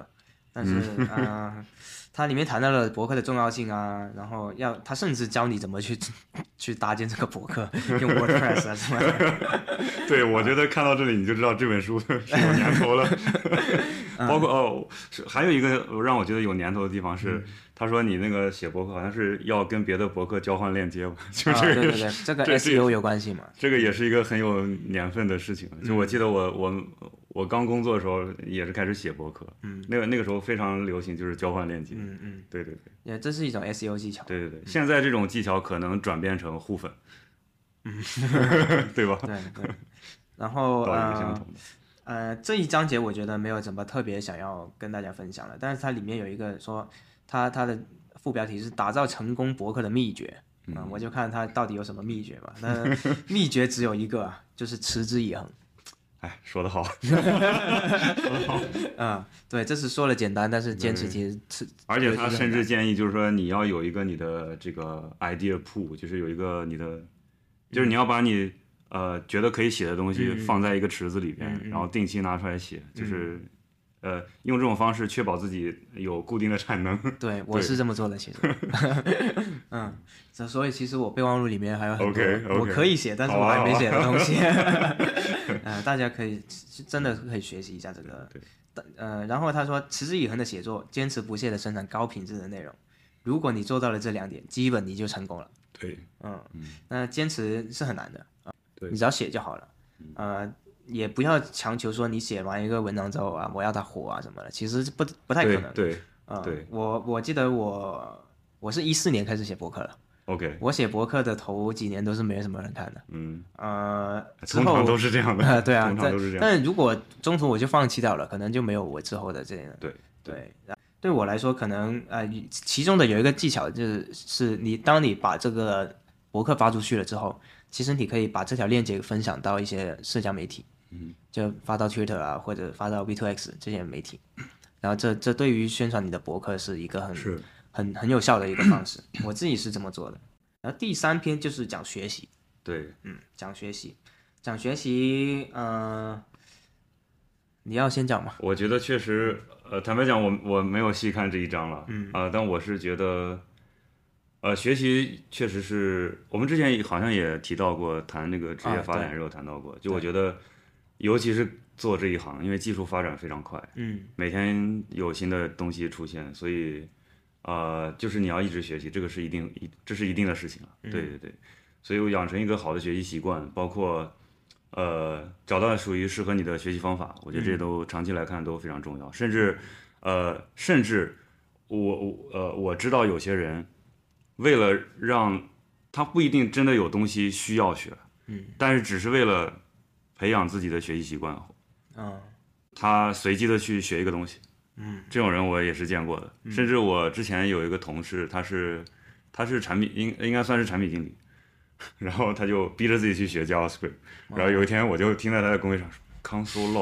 但是嗯、呃，它里面谈到了博客的重要性啊，然后要他甚至教你怎么去去搭建这个博客，用 WordPress 啊什么的。 对，我觉得看到这里你就知道这本书是有年头了。包括哦，是还有一个让我觉得有年头的地方是， 嗯、 他说你那个写博客好像是要跟别的博客交换链接吧，就这个、 啊、对对对，这个 S E O 有关系嘛？ 这个也是一个很有年份的事情。就我记得我我我刚工作的时候也是开始写博客，嗯，那个那个时候非常流行就是交换链接， 嗯嗯， 对对对， 也这是一种 S E O 技巧。 对对对，现在这种技巧可能转变成互粉，嗯，对吧？ 对对，然后道理是相同的。 呃，这一章节我觉得没有怎么特别想要跟大家分享的，但是它里面有一个说，它它的副标题是打造成功博客的秘诀，嗯、呃，我就看它到底有什么秘诀吧。那秘诀只有一个，就是持之以恒。 哎，说得好，说得好。 嗯，对，这是说了简单，但是坚持其实是。 而且他甚至建议就是说，你要有一个你的这个 idea pool，就是有一个你的，就是你要把你。呃，觉得可以写的东西放在一个池子里边， 嗯、 然后定期拿出来写，嗯、就是，呃，用这种方式确保自己有固定的产能。 对，我是这么做的，其实。嗯，所以其实我备忘录里面还有很多 okay, okay, 我可以写，但是我还没写的东西。 啊、 呃，大家可以真的可以学习一下这个。对。呃，然后他说，持之以恒的写作，坚持不懈的生产高品质的内容。如果你做到了这两点，基本你就成功了。 对。 嗯。嗯那坚持是很难的。 对， 你只要写就好了，呃，也不要强求说你写完一个文章之后啊，我要它火啊什么的，其实不不太可能。 对， 呃、 对， 我我记得我我是一四年开始写博客了 ，OK， 我写博客的头几年都是没什么人看的， 嗯， 呃， 通常都是这样的， 呃、对啊， 通常都是这样。 但如果中途我就放弃掉了，可能就没有我之后的这样。 对对，对我来说，可能呃，其中的有一个技巧就是是你当你把这个博客发出去了之后。其实你可以把这条链接分享到一些社交媒体， 嗯， 就发到 Twitter 啊，或者发到 V 二 X 这些媒体，然后这这对于宣传你的博客是一个很很很有效的一个方式。我自己是这么做的。然后第三篇就是讲学习， 对， 嗯，讲学习，讲学习，嗯、呃，你要先讲吗？ 我觉得确实，呃，坦白讲，我我没有细看这一章了， 嗯， 啊、呃，但我是觉得。呃，学习确实是我们之前好像也提到过，谈那个职业发展时候谈到过。就我觉得，尤其是做这一行，因为技术发展非常快， 嗯， 每天有新的东西出现，所以，呃，就是你要一直学习，这个是一定一这是一定的事情了。 嗯、 对对对，所以我养成一个好的学习习惯，包括呃找到属于适合你的学习方法，我觉得这都长期来看都非常重要。甚至，呃，甚至我我呃我知道有些人。为了让他不一定真的有东西需要学， 嗯， 但是只是为了培养自己的学习习惯， 嗯， 他随机的去学一个东西， 嗯， 这种人我也是见过的， 嗯、 甚至我之前有一个同事，他是他是产品应应该算是产品经理，然后他就逼着自己去学 JavaScript，、哦、然后有一天我就听在他的工位上说 console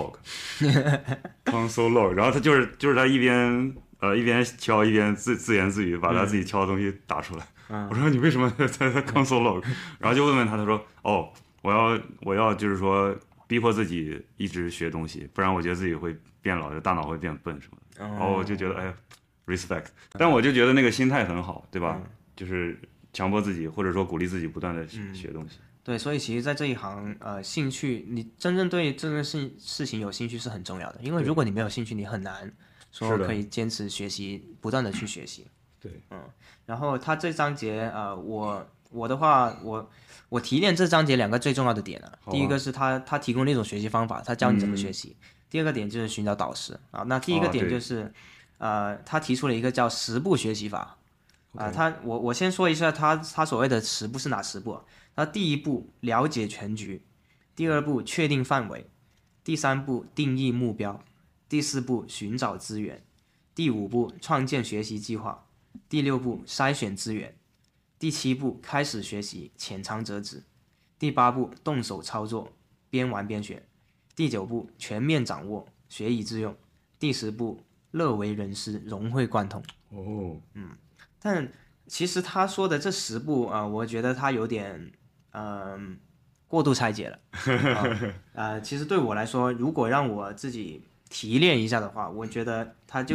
log，console log， 然后他就是就是他一边。呃，一边敲一边自自言自语，把他自己敲的东西打出来。 嗯、 我说你为什么在 console log？ 然后就问问他，他说哦，我要我要就是说逼迫自己一直学东西，不然我觉得自己会变老，大脑会变笨什么的。 嗯、 然后我就觉得哎呀 ，respect。但我就觉得那个心态很好，对吧？ 嗯、 就是强迫自己，或者说鼓励自己不断的学、嗯、学东西。 对，所以其实，在这一行，呃，兴趣，你真正对这个事事情有兴趣是很重要的，因为如果你没有兴趣，你很难。说可以坚持学习，不断的去学习。 对， 嗯，然后他这章节，呃，我我的话，我我提炼这章节两个最重要的点啊， 啊第一个是他他提供了一种学习方法，他教你怎么学习； 嗯、 第二个点就是寻找导师啊。那第一个点就是， 啊、 呃，他提出了一个叫十步学习法啊、呃。他我我先说一下他他所谓的十步是哪十步？他第一步了解全局，第二步确定范围，第三步定义目标。第四步寻找资源，第五步创建学习计划，第六步筛选资源，第七步开始学习浅尝辄止，第八步动手操作边玩边学，第九步全面掌握学以致用，第十步乐为人师融会贯通。 哦， 嗯，但其实他说的这十步啊、呃，我觉得他有点嗯、呃、过度拆解了啊、呃。其实对我来说，如果让我自己提炼一下的话，我觉得他就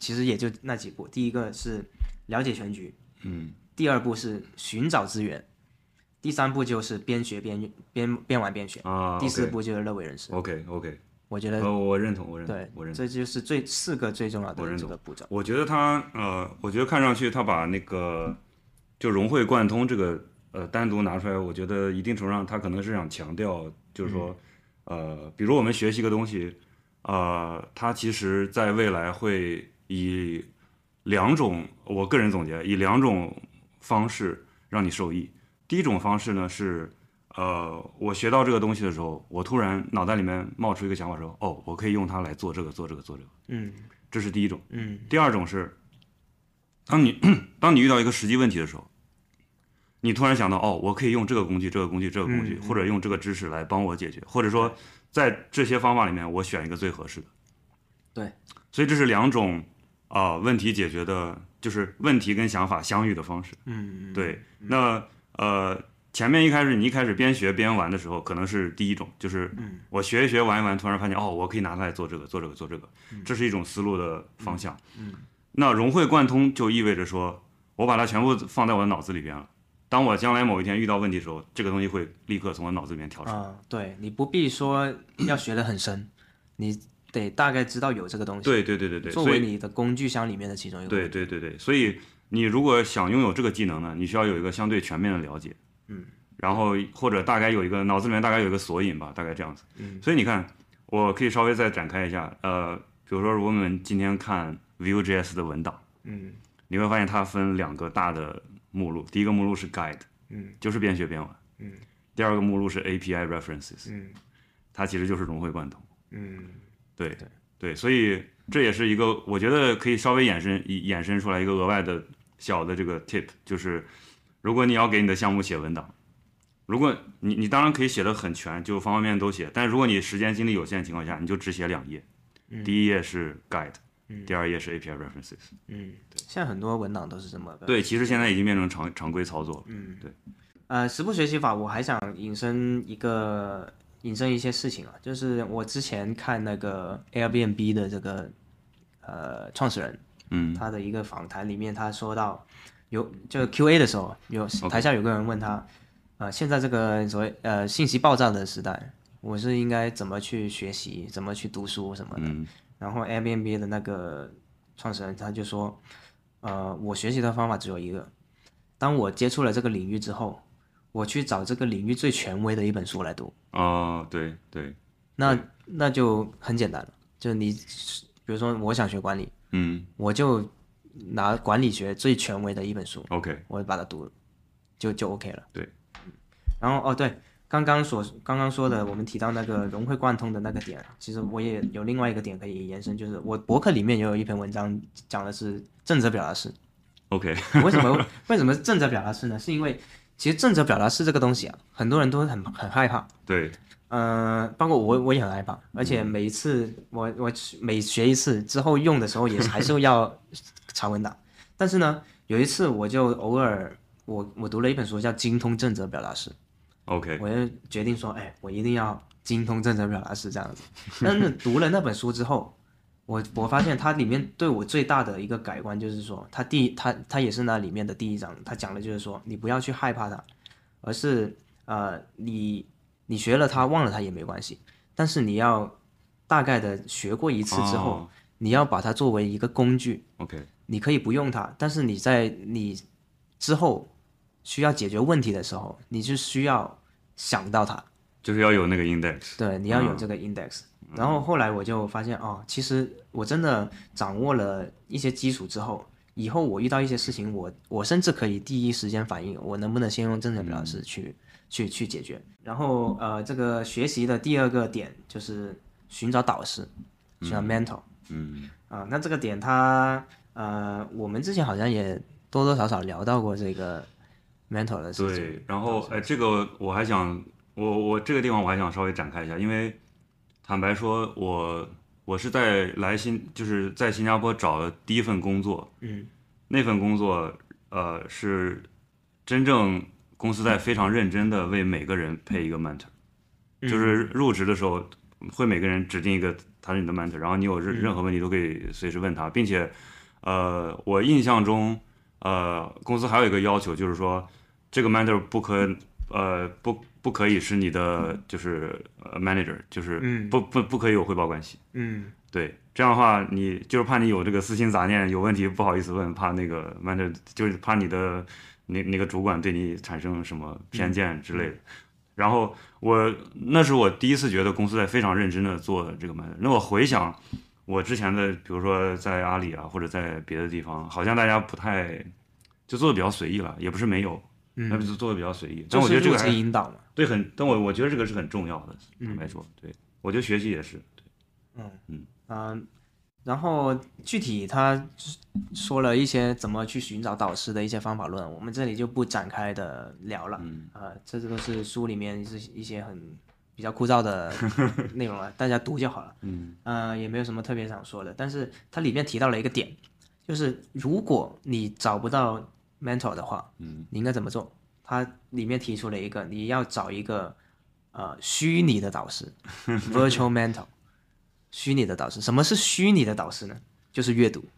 其实也就那几步，第一个是了解全局， 嗯， 第二步是寻找资源，第三步就是边学边边边玩边学， 啊， 第四步就是乐为人师。 OK OK， 我觉得呃，我认同，我认同， 对， 我认同。 这就是最四个最重要的我认同这个步骤。 我觉得他呃，我觉得看上去他把那个就融会贯通这个呃单独拿出来，我觉得一定程度上他可能是想强调，就是说、 嗯、 呃，比如我们学习一个东西，呃，它其实在未来会以两种，我个人总结，以两种方式让你受益。第一种方式呢是，呃，我学到这个东西的时候，我突然脑袋里面冒出一个想法说，哦，我可以用它来做这个，做这个，做这个。 嗯这是第一种。 嗯第二种是，当你当你遇到一个实际问题的时候，你突然想到，哦，我可以用这个工具、这个工具、这个工具， 嗯或者用这个知识来帮我解决，或者说在这些方法里面，我选一个最合适的。 对， 所以这是两种啊、呃问题解决的，就是问题跟想法相遇的方式。 嗯嗯对，那呃，前面一开始你一开始边学边玩的时候，可能是第一种，就是我学一学玩一玩，突然发现哦，我可以拿它来做这个做这个做这个，这是一种思路的方向。 嗯那融会贯通就意味着说，我把它全部放在我的脑子里边了。当我将来某一天遇到问题的时候，这个东西会立刻从我脑子里面跳出来。 啊，对，你不必说要学得很深，你得大概知道有这个东西， 对对对对对， 作所以为你的工具箱里面的其中一个。 对对对对，所以你如果想拥有这个技能呢，你需要有一个相对全面的了解， 嗯， 然后或者大概有一个脑子里面大概有一个索引吧，大概这样子。 嗯， 所以你看，我可以稍微再展开一下，呃，比如说如果我们今天看 Vue.js 的文档， 嗯你会发现它分两个大的目录，第一个目录是 Guide， 嗯就是边学边玩， 嗯， 第二个目录是 A P I References， 嗯它其实就是融会贯通。 嗯对对对，所以这也是一个我觉得可以稍微衍生衍生出来一个额外的小的这个 tip，就是如果你要给你的项目写文档，如果你你当然可以写的很全，就方方面面都写，但如果你时间精力有限的情况下，你就只写两页，第一页是 guide，第二页是 A P I references。 嗯，现在很多文档都是这么的。 对，其实现在已经变成常常规操作了。 嗯， 对。 呃，十步学习法，我还想引申一个引申一些事情啊，就是我之前看那个 Airbnb 的这个呃创始人， 嗯， 他的一个访谈里面，他说到有就是 Q A 的时候，有台下有个人问他，呃，现在这个所谓呃信息爆炸的时代，我是应该怎么去学习，怎么去读书什么的。 嗯然后 Airbnb 的那个创始人他就说，呃，我学习的方法只有一个，当我接触了这个领域之后，我去找这个领域最权威的一本书来读。 哦，对对， 那那就很简单了，就你比如说我想学管理， 嗯我就拿管理学最权威的一本书， ，OK， 我把它读了，就就 OK 了。 对。 然后哦对，刚刚所刚刚说的，我们提到那个融会贯通的那个点，其实我也有另外一个点可以延伸，就是我博客里面也有一篇文章讲的是正则表达式。 OK， 为什么为什么是正则表达式呢？是因为其实正则表达式这个东西啊，很多人都很很害怕。 对， 呃，包括我我也很害怕，而且每一次我我每学一次之后用的时候，也是还是要查文档。但是呢，有一次我就偶尔我我读了一本书叫《精通正则表达式》。 OK， 我就决定说，哎，我一定要精通正则表达式这样子。但是读了那本书之后，我我发现它里面对我最大的一个改观就是说，它第它它也是那里面的第一章，它讲的就是说，你不要去害怕它，而是呃，你你学了它忘了它也没关系，但是你要大概的学过一次之后， 哦你要把它作为一个工具， OK， 你可以不用它，但是你在你之后需要解决问题的时候，你就需要想到它。 就是要有那个 index。 对，你要有这个 index。然后后来我就发现，哦，其实我真的掌握了一些基础之后，以后我遇到一些事情，我我甚至可以第一时间反应，我能不能先用正则表达式去、去去解决。然后呃，这个学习的第二个点就是寻找导师，寻找 mentor。 嗯啊，那这个点它呃，我们之前好像也多多少少聊到过这个 mentor 的事情。 对，然后哎，这个我还想，我我这个地方我还想稍微展开一下，因为坦白说，我我是在来新就是在新加坡找的第一份工作， 嗯， 那份工作呃是真正公司在非常认真的为每个人配一个 mentor，、就是入职的时候会每个人指定一个他是你的 mentor，然后你有任任何问题都可以随时问他，并且，呃，我印象中，呃，公司还有一个要求，就是说这个 mentor 不可，呃，不不可以是你的就是呃 manager，就是不不不可以有汇报关系。 嗯， 对，这样的话你就是怕你有这个私心杂念，有问题不好意思问，怕那个 mentor 就是怕你的那那个主管对你产生什么偏见之类的。然后我那是我第一次觉得公司在非常认真的做这个 mentor。那我回想我之前的，比如说在阿里啊，或者在别的地方，好像大家不太就做的比较随意了，也不是没有，那就做的比较随意。但我觉得这个还就是引导嘛。 对，很，但我我觉得这个是很重要的，坦白说，对我觉得学习也是，对， 嗯嗯啊、然后具体他说了一些怎么去寻找导师的一些方法论，我们这里就不展开的聊了。 嗯啊、这都是书里面是一些很比较枯燥的内容了，大家读就好了。 嗯呃，也没有什么特别想说的。但是它里面提到了一个点，就是如果你找不到 mentor 的话， 嗯你应该怎么做？它里面提出了一个，你要找一个呃虚拟的导师，virtual mentor。虚拟的导师，什么是虚拟的导师呢？就是阅读，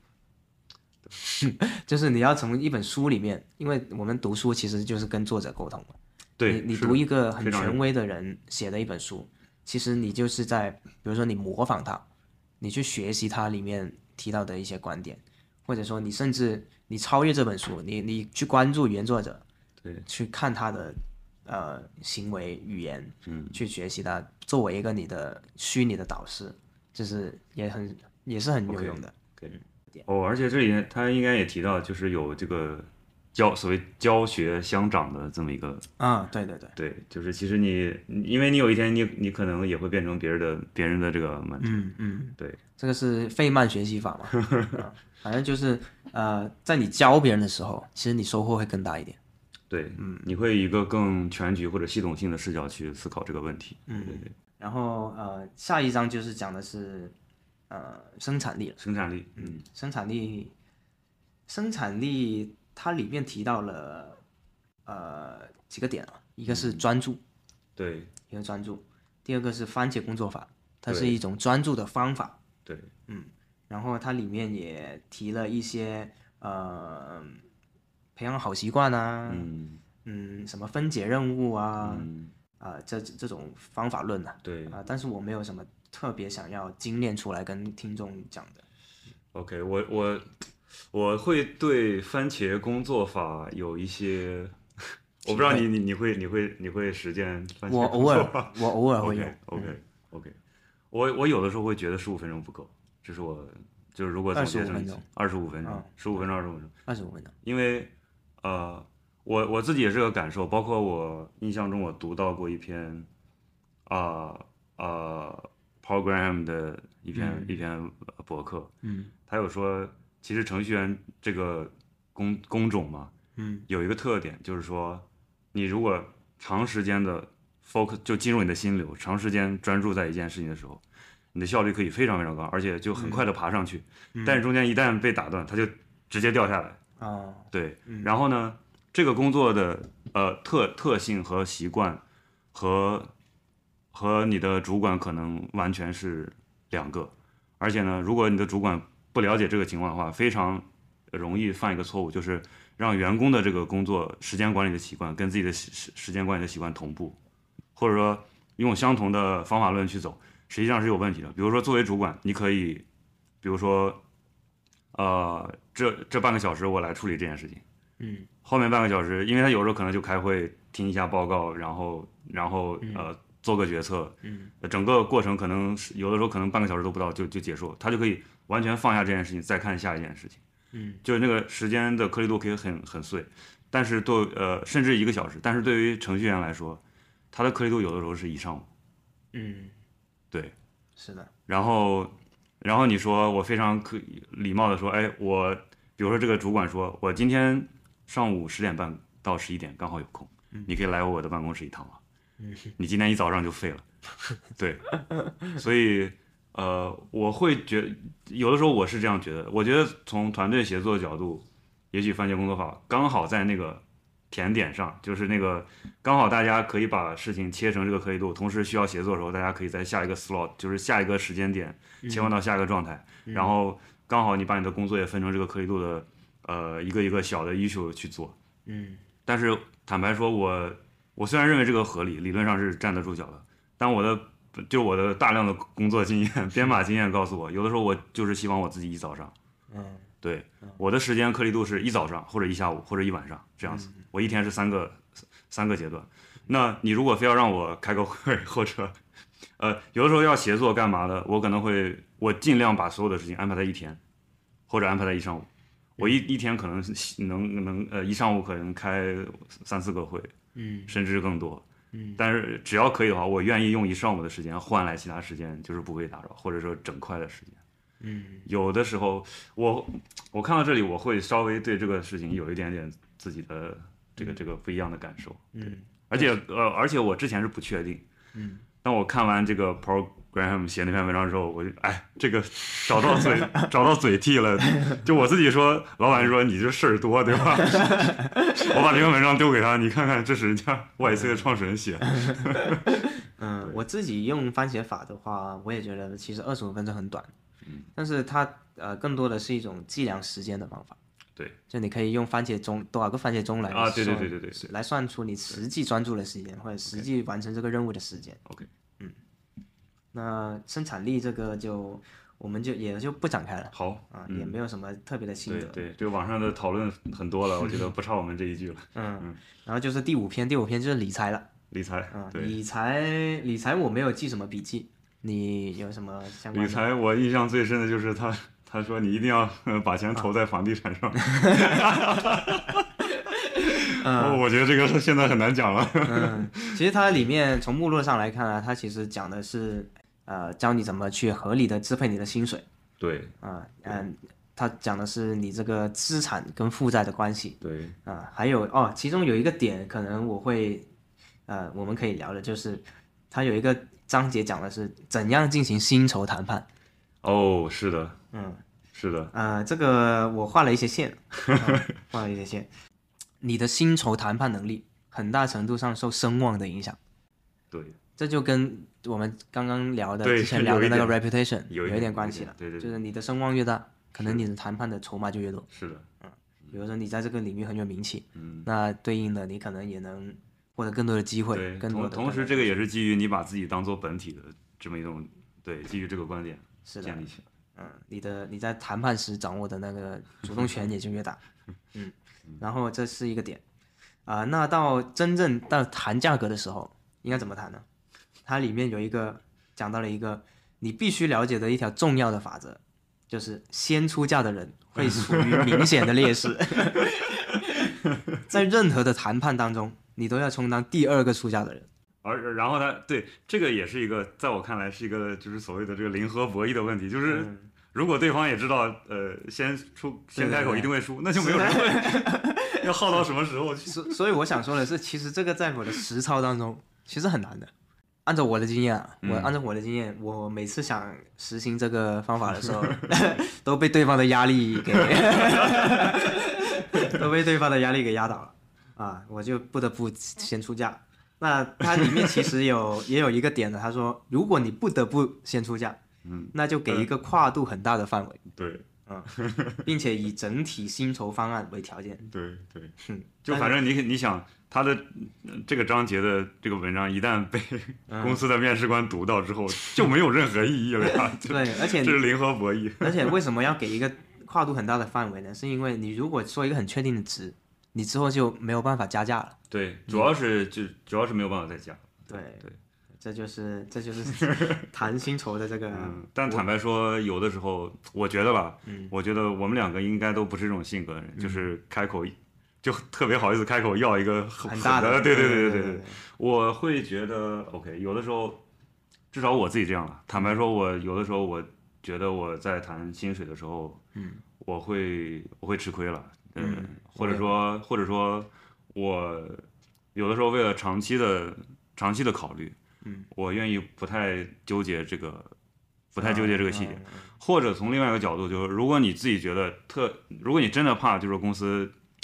就是你要从一本书里面，因为我们读书其实就是跟作者沟通嘛。 对， 你你是的读一个很非常权威的人写的一本书，其实你就是在，比如说你模仿他，你去学习他里面提到的一些观点，或者说你甚至你超越这本书，你你去关注原作者， 对， 去看他的呃行为语言， 嗯， 去学习他，作为一个你的虚拟的导师，就是也很也是很有用的。 哦，而且这里他应该也提到，就是有这个教所谓教学相长的这么一个， 啊，对对对， 对，就是其实你因为你有一天你你可能也会变成别人的别人的这个 mentor， 嗯嗯， 对， 这个是费曼学习法嘛，啊反正就是呃，在你教别人的时候，其实你收获会更大一点。 对，嗯，你会以一个更全局或者系统性的视角去思考这个问题，嗯，对对， 然后呃，下一章就是讲的是呃生产力了。 生产力，嗯， 生产力，生产力它里面提到了呃几个点啊，一个是专注， 对一个专注，第二个是番茄工作法，它是对一种专注的方法。 对， 然后它里面也提了一些呃培养好习惯啊， 嗯嗯，什么分解任务啊， 嗯， 啊、这这种方法论啊， 对啊、但是我没有什么特别想要精炼出来跟听众讲的。 ，OK，我我我会对番茄工作法有一些，我不知道你你你会你会你会实践番茄我工偶尔作法我偶尔会用。 ？OK OK OK，我我有的时候会觉得十五分钟不够，这是我就是如果总结成二十五分钟， 二十五分钟，十五分钟二十五分钟， 二十五分钟， 因为呃，我我自己也是个感受，包括我印象中我读到过一篇啊呃 Paul Graham 的一篇、一篇博客， 嗯他有说，其实程序员这个工工种嘛， 嗯有一个特点，就是说，你如果长时间的 focus 就进入你的心流，长时间专注在一件事情的时候，你的效率可以非常非常高，而且就很快的爬上去。但是中间一旦被打断，它就直接掉下来。 啊， 对，然后呢，这个工作的呃特特性和习惯和和你的主管可能完全是两个，而且呢，如果你的主管不了解这个情况的话，非常容易犯一个错误，就是让员工的这个工作时间管理的习惯跟自己的时时时间管理的习惯同步，或者说用相同的方法论去走，实际上是有问题的。比如说，作为主管，你可以，比如说，呃，这这半个小时我来处理这件事情， 嗯后面半个小时，因为他有时候可能就开会听一下报告，然后然后呃做个决策， 嗯整个过程可能是有的时候可能半个小时都不到就就结束，他就可以完全放下这件事情，再看下一件事情， 嗯就是那个时间的颗粒度可以很很碎，但是对呃甚至一个小时，但是对于程序员来说，他的颗粒度有的时候是以上五， 嗯， 对， 是的， 然后然后你说我非常可礼貌的说，哎，我比如说这个主管说我今天上午十点半到十一点刚好有空，你可以来我的办公室一趟吗？你今天一早上就废了，对，所以呃，我会觉有的时候我是这样觉得，我觉得从团队协作的角度，也许番茄工作法刚好在那个甜点上，就是那个刚好大家可以把事情切成这个颗粒度，同时需要协作的时候，大家可以在下一个 slot， 就是下一个时间点切换到下一个状态， 嗯、 然后刚好你把你的工作也分成这个颗粒度的呃一个一个小的 issue 去做。 嗯， 但是坦白说我，我虽然认为这个合理，理论上是站得住脚的，但我的就我的大量的工作经验、编码经验告诉我，有的时候我就是希望我自己一早上。 嗯， 对，我的时间颗粒度是一早上或者一下午或者一晚上这样子， 嗯、 我一天是三个三个阶段。那你如果非要让我开个会或者呃有的时候要协作干嘛的，我可能会我尽量把所有的事情安排在一天，或者安排在一上午。我一一天可能能能呃一上午可能开三四个会， 嗯， 甚至更多。 嗯， 但是只要可以的话，我愿意用一上午的时间换来其他时间，就是不会打扰，或者说整块的时间。 嗯， 有的时候我我看到这里，我会稍微对这个事情有一点点自己的这个这个不一样的感受。 嗯， 而且呃，而且我之前是不确定。 嗯， 当我看完这个 Paul Graham 写那篇文章之后，我就哎，这个找到嘴找到嘴替了。就我自己说，老板说你这事儿多，对吧？我把这篇文章丢给他，你看看，这是人家 Y C 的创始人写的。 嗯，我自己用番茄法的话，我也觉得其实二十五分钟很短，但是它呃更多的是一种计量时间的方法。 对， 就你可以用番茄钟多少个番茄钟来啊，对对对对对对， 来算出你实际专注的时间或者实际完成这个任务的时间。 OK， 嗯，那生产力这个就我们就也就不展开了。 好啊， 嗯也没有什么特别的心得。 对对，这个网上的讨论很多了，我觉得不差我们这一句了。 嗯嗯，然后就是第五篇，第五篇就是理财了。 理财， 嗯， 对， 理财理财我没有记什么笔记，你有什么相关的？ 理财我印象最深的就是他他说你一定要把钱投在房地产上。 嗯， 我觉得这个是现在很难讲了。 嗯，其实它里面从目录上来看啊，它其实讲的是呃教你怎么去合理的支配你的薪水。 对， 啊，嗯，它讲的是你这个资产跟负债的关系。 对， 啊，还有哦，其中有一个点可能我会呃我们可以聊的就是它有一个章节讲的是怎样进行薪酬谈判。 哦，是的， 嗯， 是的， 呃，这个我画了一些线，嗯画了一些线。你的薪酬谈判能力很大程度上受声望的影响。 对， 这就跟我们刚刚聊的对之前聊的那个有一 reputation 有一一点点关系了。 对对对就是你的声望越大，可能你的谈判的筹码就越多。 是的， 比如说你在这个领域很有名气， 嗯， 那对应的你可能也能获得更多的机会， 对， 更多的同同时这个也是基于你把自己当做本体的这么一种，对，基于这个观点是的建立起来。 嗯，你的你在谈判时掌握的那个主动权也就越大。嗯，然后这是一个点啊、那到真正到谈价格的时候，应该怎么谈呢？它里面有一个讲到了一个你必须了解的一条重要的法则，就是先出价的人会处于明显的劣势。在任何的谈判当中，你都要充当第二个出价的人。 而然后他对这个也是一个，在我看来是一个就是所谓的这个零和博弈的问题，就是嗯如果对方也知道呃先出先开口对对对一定会输，那就没有人会要耗到什么时候去。 所所以我想说的是，其实这个在我的实操当中其实很难的。按照我的经验啊，我按照我的经验，我每次想实行这个方法的时候，都被对方的压力给都被对方的压力给压倒了啊，我就不得不先出价。那它里面其实有也有一个点的，他说，如果你不得不先出价， 嗯， 那就给一个跨度很大的范围， 对嗯，并且以整体薪酬方案为条件。 对对， 嗯， 就反正你你想他的呃这个章节的这个文章一旦被公司的面试官读到之后，就没有任何意义了呀。 对，而且这是零和博弈。 而且为什么要给一个跨度很大的范围呢？是因为你如果说一个很确定的值，你之后就没有办法加价了。 对，主要是就主要是没有办法再加。 对对， 这就是这就是谈薪酬的这个。 嗯，但坦白说，有的时候我觉得吧， 嗯我觉得我们两个应该都不是这种性格的人，就是开口就特别好意思开口要一个很大的， 对对对对对对，我会觉得 OK，有的时候至少我自己这样了。坦白说，我有的时候我觉得我在谈薪水的时候， 嗯， 我会我会吃亏了， 嗯， 或者说或者说我有的时候为了长期的长期的考虑， 嗯， 我愿意不太纠结这个，不太纠结这个细节， 嗯嗯或者从另外一个角度，就是如果你自己觉得特，如果你真的怕就是公司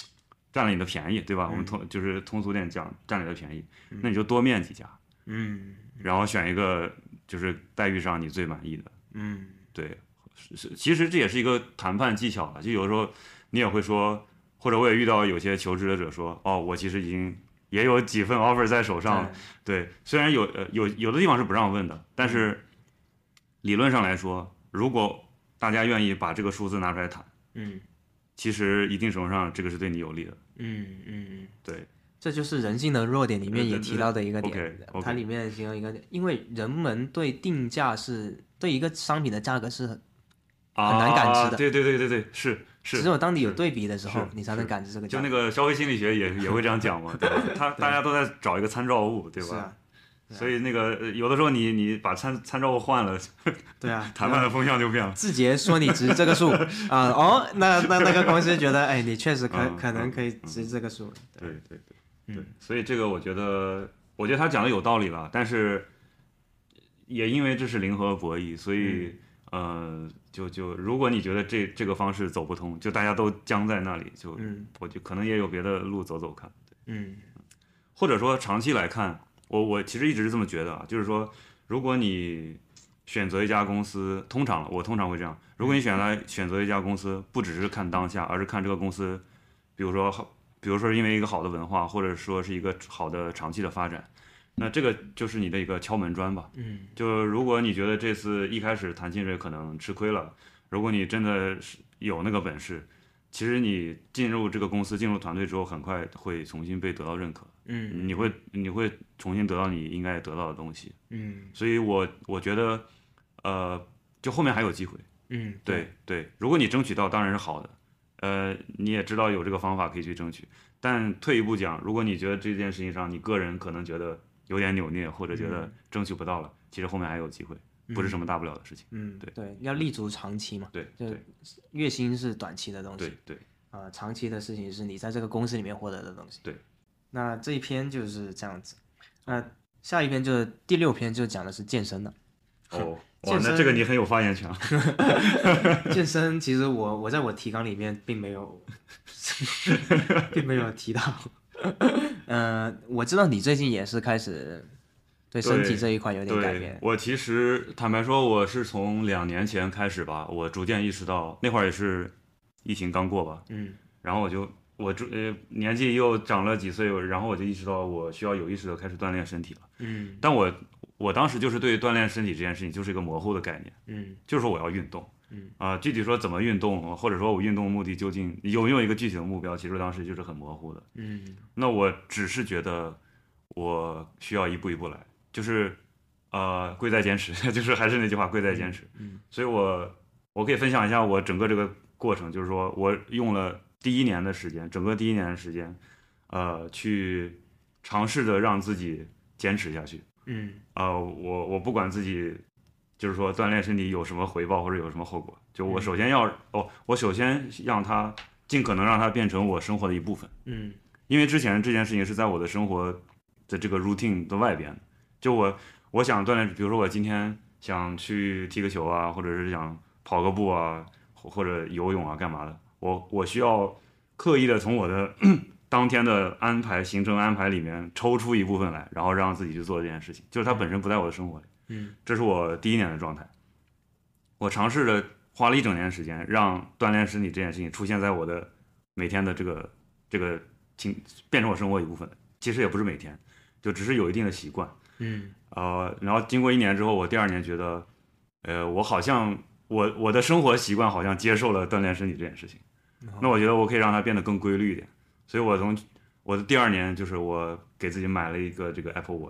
占了你的便宜，对吧？ 嗯、 我们通就是通俗点讲，占了你的便宜，嗯、那你就多面几家， 嗯， 然后选一个就是待遇上你最满意的， 嗯， 对，是其实这也是一个谈判技巧啊，就有时候你也会说，或者我也遇到有些求职者说，哦，我其实已经也有几份 offer 在手上，对，对虽然有呃有有的地方是不让问的，但是理论上来说，如果大家愿意把这个数字拿出来谈， 嗯。 其实一定程度上这个是对你有利的。 嗯嗯嗯， 对， 这就是人性的弱点里面也提到的一个点。 呃 okay, okay. 它里面形容一个点，因为人们对定价是对一个商品的价格是很、 啊、 很难感知的。 对对对对对，是是。 只有当你有对比的时候，你才能感知这个价格。就那个消费心理学也也会这样讲嘛，对吧？他大家都在找一个参照物，对吧？ 是啊。 所以那个有的时候你你把参参照物换了， 对啊， 谈判的风向就变了。 字节说你值这个数啊、呃，哦，那那那个公司觉得，哎，你确实可、 嗯、 可能可以值这个数。 对对对对， 嗯对，所以这个我觉得，我觉得他讲的有道理了，但是也因为这是零和博弈，所以、嗯、呃，就就如果你觉得这这个方式走不通，就大家都僵在那里，就、 嗯、 我就可能也有别的路走走看。对， 嗯， 或者说长期来看。我我其实一直是这么觉得啊，就是说，如果你选择一家公司，通常我通常会这样，如果你选择选择一家公司，不只是看当下，而是看这个公司，比如说好，比如说是因为一个好的文化，或者说是一个好的长期的发展，那这个就是你的一个敲门砖吧。 嗯， 就如果你觉得这次一开始谈薪水可能吃亏了，如果你真的是有那个本事，其实你进入这个公司、进入团队之后，很快会重新被得到认可。 嗯， 你会你会重新得到你应该得到的东西。 嗯， 所以我我觉得，呃，就后面还有机会。 嗯， 对对，如果你争取到，当然是好的。呃，你也知道有这个方法可以去争取。但退一步讲，如果你觉得这件事情上你个人可能觉得有点扭捏，或者觉得争取不到了，嗯、其实后面还有机会，不是什么大不了的事情。 嗯， 对对，要立足长期嘛。 对， 就月薪是短期的东西。 对对。 啊、呃，长期的事情是你在这个公司里面获得的东西。 对。 那这一篇就是这样子，那下一篇就是第六篇，就讲的是健身了。 哦，哇，那这个你很有发言权。 健身其实我我在我提纲里面并没有，并没有提到。呃，我知道你最近也是开始对身体这一块有点改变。 我其实坦白说，我是从两年前开始吧，我逐渐意识到，那会儿也是疫情刚过吧， 嗯， 然后我就。我呃年纪又长了几岁，然后我就意识到我需要有意识的开始锻炼身体了。 嗯， 但我我当时就是对锻炼身体这件事情就是一个模糊的概念。 嗯， 就是说我要运动。 嗯啊、呃，具体说怎么运动，或者说我运动目的究竟有没有一个具体的目标，其实当时就是很模糊的。 嗯， 那我只是觉得我需要一步一步来，就是呃贵在坚持，就是还是那句话，贵在坚持。 嗯， 所以我我可以分享一下我整个这个过程，就是说我用了。第一年的时间，整个第一年的时间，呃，去尝试着让自己坚持下去。 嗯， 呃，我我不管自己，就是说锻炼身体有什么回报或者有什么后果，就我首先要、嗯、哦，我首先让它尽可能让它变成我生活的一部分。 嗯， 因为之前这件事情是在我的生活的这个 routine 的外边，就我我想锻炼，比如说我今天想去踢个球啊，或者是想跑个步啊，或者游泳啊，干嘛的。我我需要刻意的从我的当天的安排行程安排里面抽出一部分来，然后让自己去做这件事情，就是它本身不在我的生活里。 嗯， 这是我第一年的状态。我尝试着花了一整年时间，让锻炼身体这件事情出现在我的每天的这个这个情，变成我生活一部分。其实也不是每天，就只是有一定的习惯。 嗯， 呃，然后经过一年之后，我第二年觉得，呃，我好像我我的生活习惯好像接受了锻炼身体这件事情。那我觉得我可以让它变得更规律一点，所以我从我的第二年就是我给自己买了一个这个 Apple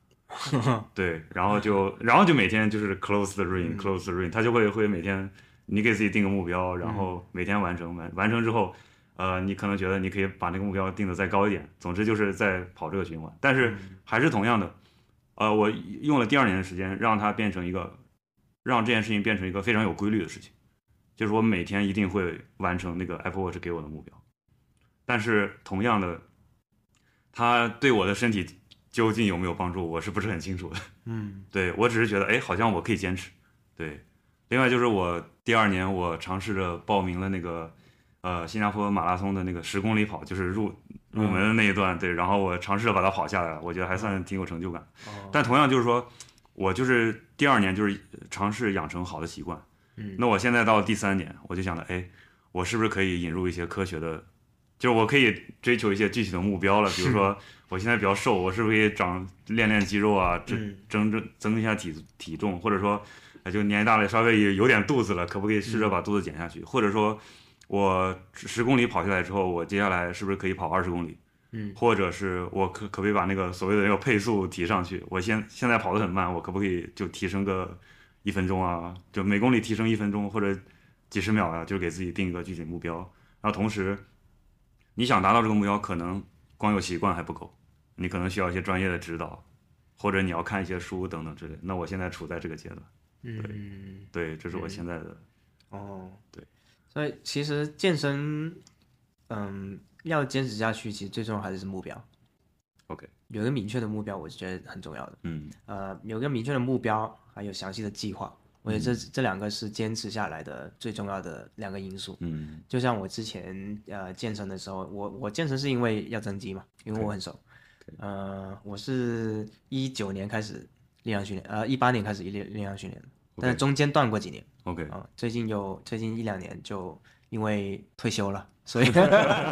Watch， 对，然后就然后就每天就是 close the ring，close the ring，它就会会每天你给自己定个目标，然后每天完成完完成之后，呃，你可能觉得你可以把那个目标定得再高一点，总之就是在跑这个循环，但是还是同样的，呃，我用了第二年的时间让它变成一个，让这件事情变成一个非常有规律的事情。就是我每天一定会完成那个 Apple Watch 给我的目标，但是同样的，它对我的身体究竟有没有帮助，我是不是很清楚的。 嗯， 对，我只是觉得，哎，好像我可以坚持。对，另外就是我第二年我尝试着报名了那个呃新加坡马拉松的那个十公里跑，就是入入门的那一段，对，然后我尝试着把它跑下来了，我觉得还算挺有成就感。 哦， 但同样就是说，我就是第二年就是尝试养成好的习惯， 嗯， 那我现在到第三年，我就想着，哎，我是不是可以引入一些科学的，就是我可以追求一些具体的目标了，比如说我现在比较瘦，我是不是可以长练练肌肉啊，增嗯增增增一下体体重，或者说，呃就年纪大了稍微有点肚子了，可不可以试着把肚子减下去，或者说。我十公里跑下来之后，我接下来是不是可以跑二十公里？ 嗯， 或者是我可可不可以把那个所谓的那个配速提上去？我现现在跑得很慢，我可不可以就提升个一分钟啊？就每公里提升一分钟或者几十秒啊？就给自己定一个具体目标。然后同时，你想达到这个目标，可能光有习惯还不够，你可能需要一些专业的指导，或者你要看一些书等等之类的。那我现在处在这个阶段， 嗯， 对，这是我现在的， 哦， 对。 所以其实健身，嗯，要坚持下去，其实最重要还是目标。 OK， 有一个明确的目标，我是觉得很重要的。 嗯呃，有一个明确的目标，还有详细的计划，我觉得这、这两个是坚持下来的最重要的两个因素。 嗯就像我之前呃健身的时候，我我健身是因为要增肌嘛，因为我很瘦。呃，我是一九年开始力量训练，呃，一八年开始力力量训练的，但是中间断过几年。 ，OK， 啊、最近有最近一两年就因为退休了，所以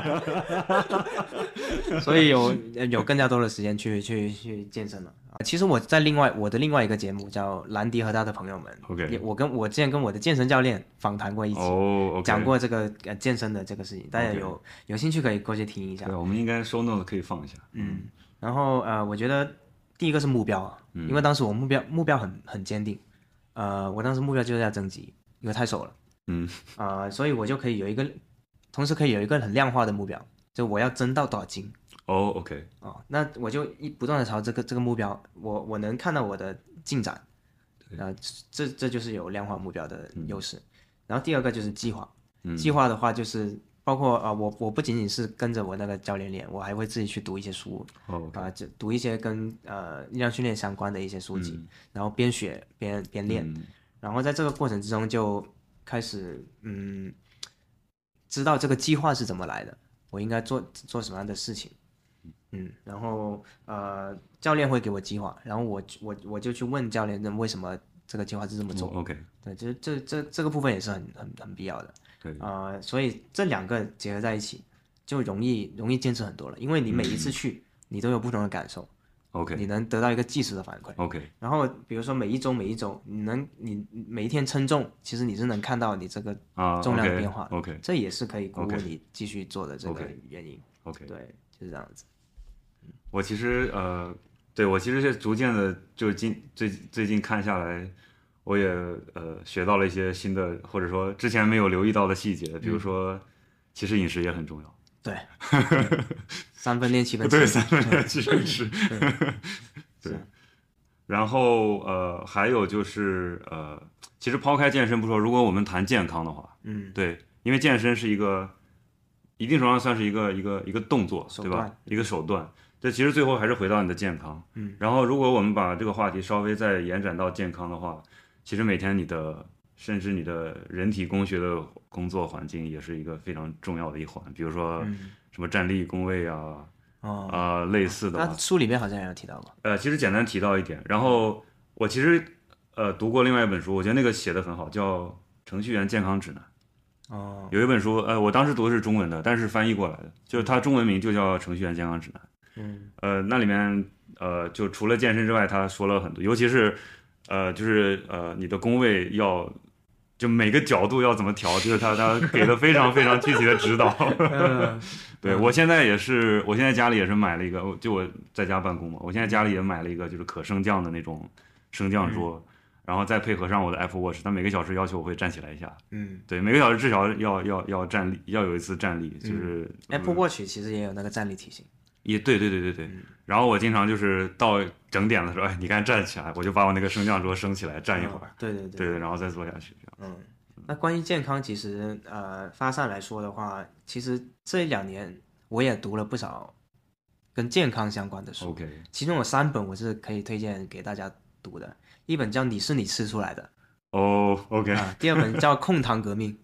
所以有有更加多的时间去去去健身了。啊其实我在另外我的另外一个节目叫兰迪和他的朋友们 OK 也我跟我之前跟我的健身教练访谈过一集， 哦，OK， 讲过这个呃健身的这个事情，大家 OK 有有兴趣可以过去听一下。 对，我们应该 show note 可以放一下。 嗯，然后呃，我觉得第一个是目标啊，因为当时我目标目标很很坚定，呃，我当时目标就是要增肌，因为太瘦了， 嗯啊、呃所以我就可以有一个，同时可以有一个很量化的目标，就我要增到多少斤哦，OK， 哦，那我就一不断的朝这个这个目标，我我能看到我的进展，啊、这这就是有量化目标的优势。然后第二个就是计划，计划的话就是包括啊、呃我我不仅仅是跟着我那个教练练，我还会自己去读一些书， 哦啊、就读一些跟呃力量训练相关的一些书籍，然后边学边边练，然后在这个过程之中就开始嗯，知道这个计划是怎么来的，我应该做做什么样的事情，嗯，然后呃教练会给我计划，然后我我我就去问教练，那为什么这个计划是这么做？ ，OK， 对，这这这这个部分也是很很很必要的， 对， 呃，所以这两个结合在一起，就容易容易坚持很多了，因为你每一次去，你都有不同的感受， OK， 你能得到一个即时的反馈。 OK， 然后比如说每一周每一周，你能你每一天称重，其实你是能看到你这个啊， 重量的变化的， OK， 这也是可以鼓舞 OK 你继续做的这个原因。 OK， 对，就是这样子。 我其实呃，对我其实是逐渐的，就近最最近看下来，我也呃学到了一些新的，或者说之前没有留意到的细节，比如说，其实饮食也很重要。 对，三分练七分吃。 对，三分练七分吃。对是， 然后呃，还有就是呃，其实抛开健身不说，如果我们谈健康的话， 嗯， 对，因为健身是一个一定程度上算是一个一个一个动作，对吧手段？ 一个手段。这其实最后还是回到你的健康。 嗯， 然后如果我们把这个话题稍微再延展到健康的话，其实每天你的甚至你的人体工学的工作环境也是一个非常重要的一环，比如说什么站立、弓位啊， 哦， 啊、类似的吧。 那书里面好像也有提到过。 呃，其实简单提到一点，然后我其实呃读过另外一本书，我觉得那个写的很好，叫《程序员健康指南》。 哦， 有一本书，呃，我当时读的是中文的，但是翻译过来的，就是它中文名就叫《程序员健康指南》。 嗯， 呃，那里面呃，就除了健身之外，他说了很多，尤其是呃，就是呃，你的工位要就每个角度要怎么调，就是他他给了非常非常具体的指导。 嗯对，我现在也是，我现在家里也是买了一个，就我在家办公嘛，我现在家里也买了一个就是可升降的那种升降桌，然后再配合上我的 Apple Watch，它每个小时要求我会站起来一下。 嗯对，每个小时至少要要要站立，要有一次站立，就是、 ，Apple Watch 其实也有那个站立提醒。 也对对对对对。然后我经常就是到整点的时候，哎，你看站起来，我就把我那个升降桌升起来站一会儿， 对对对对，然后再坐下去，这样。 嗯，那关于健康，其实呃，发散来说的话，其实这两年我也读了不少跟健康相关的书， OK， 其中有三本我是可以推荐给大家读的，一本叫《你是你吃出来的》 哦，OK， 啊，第二本叫《控糖革命》，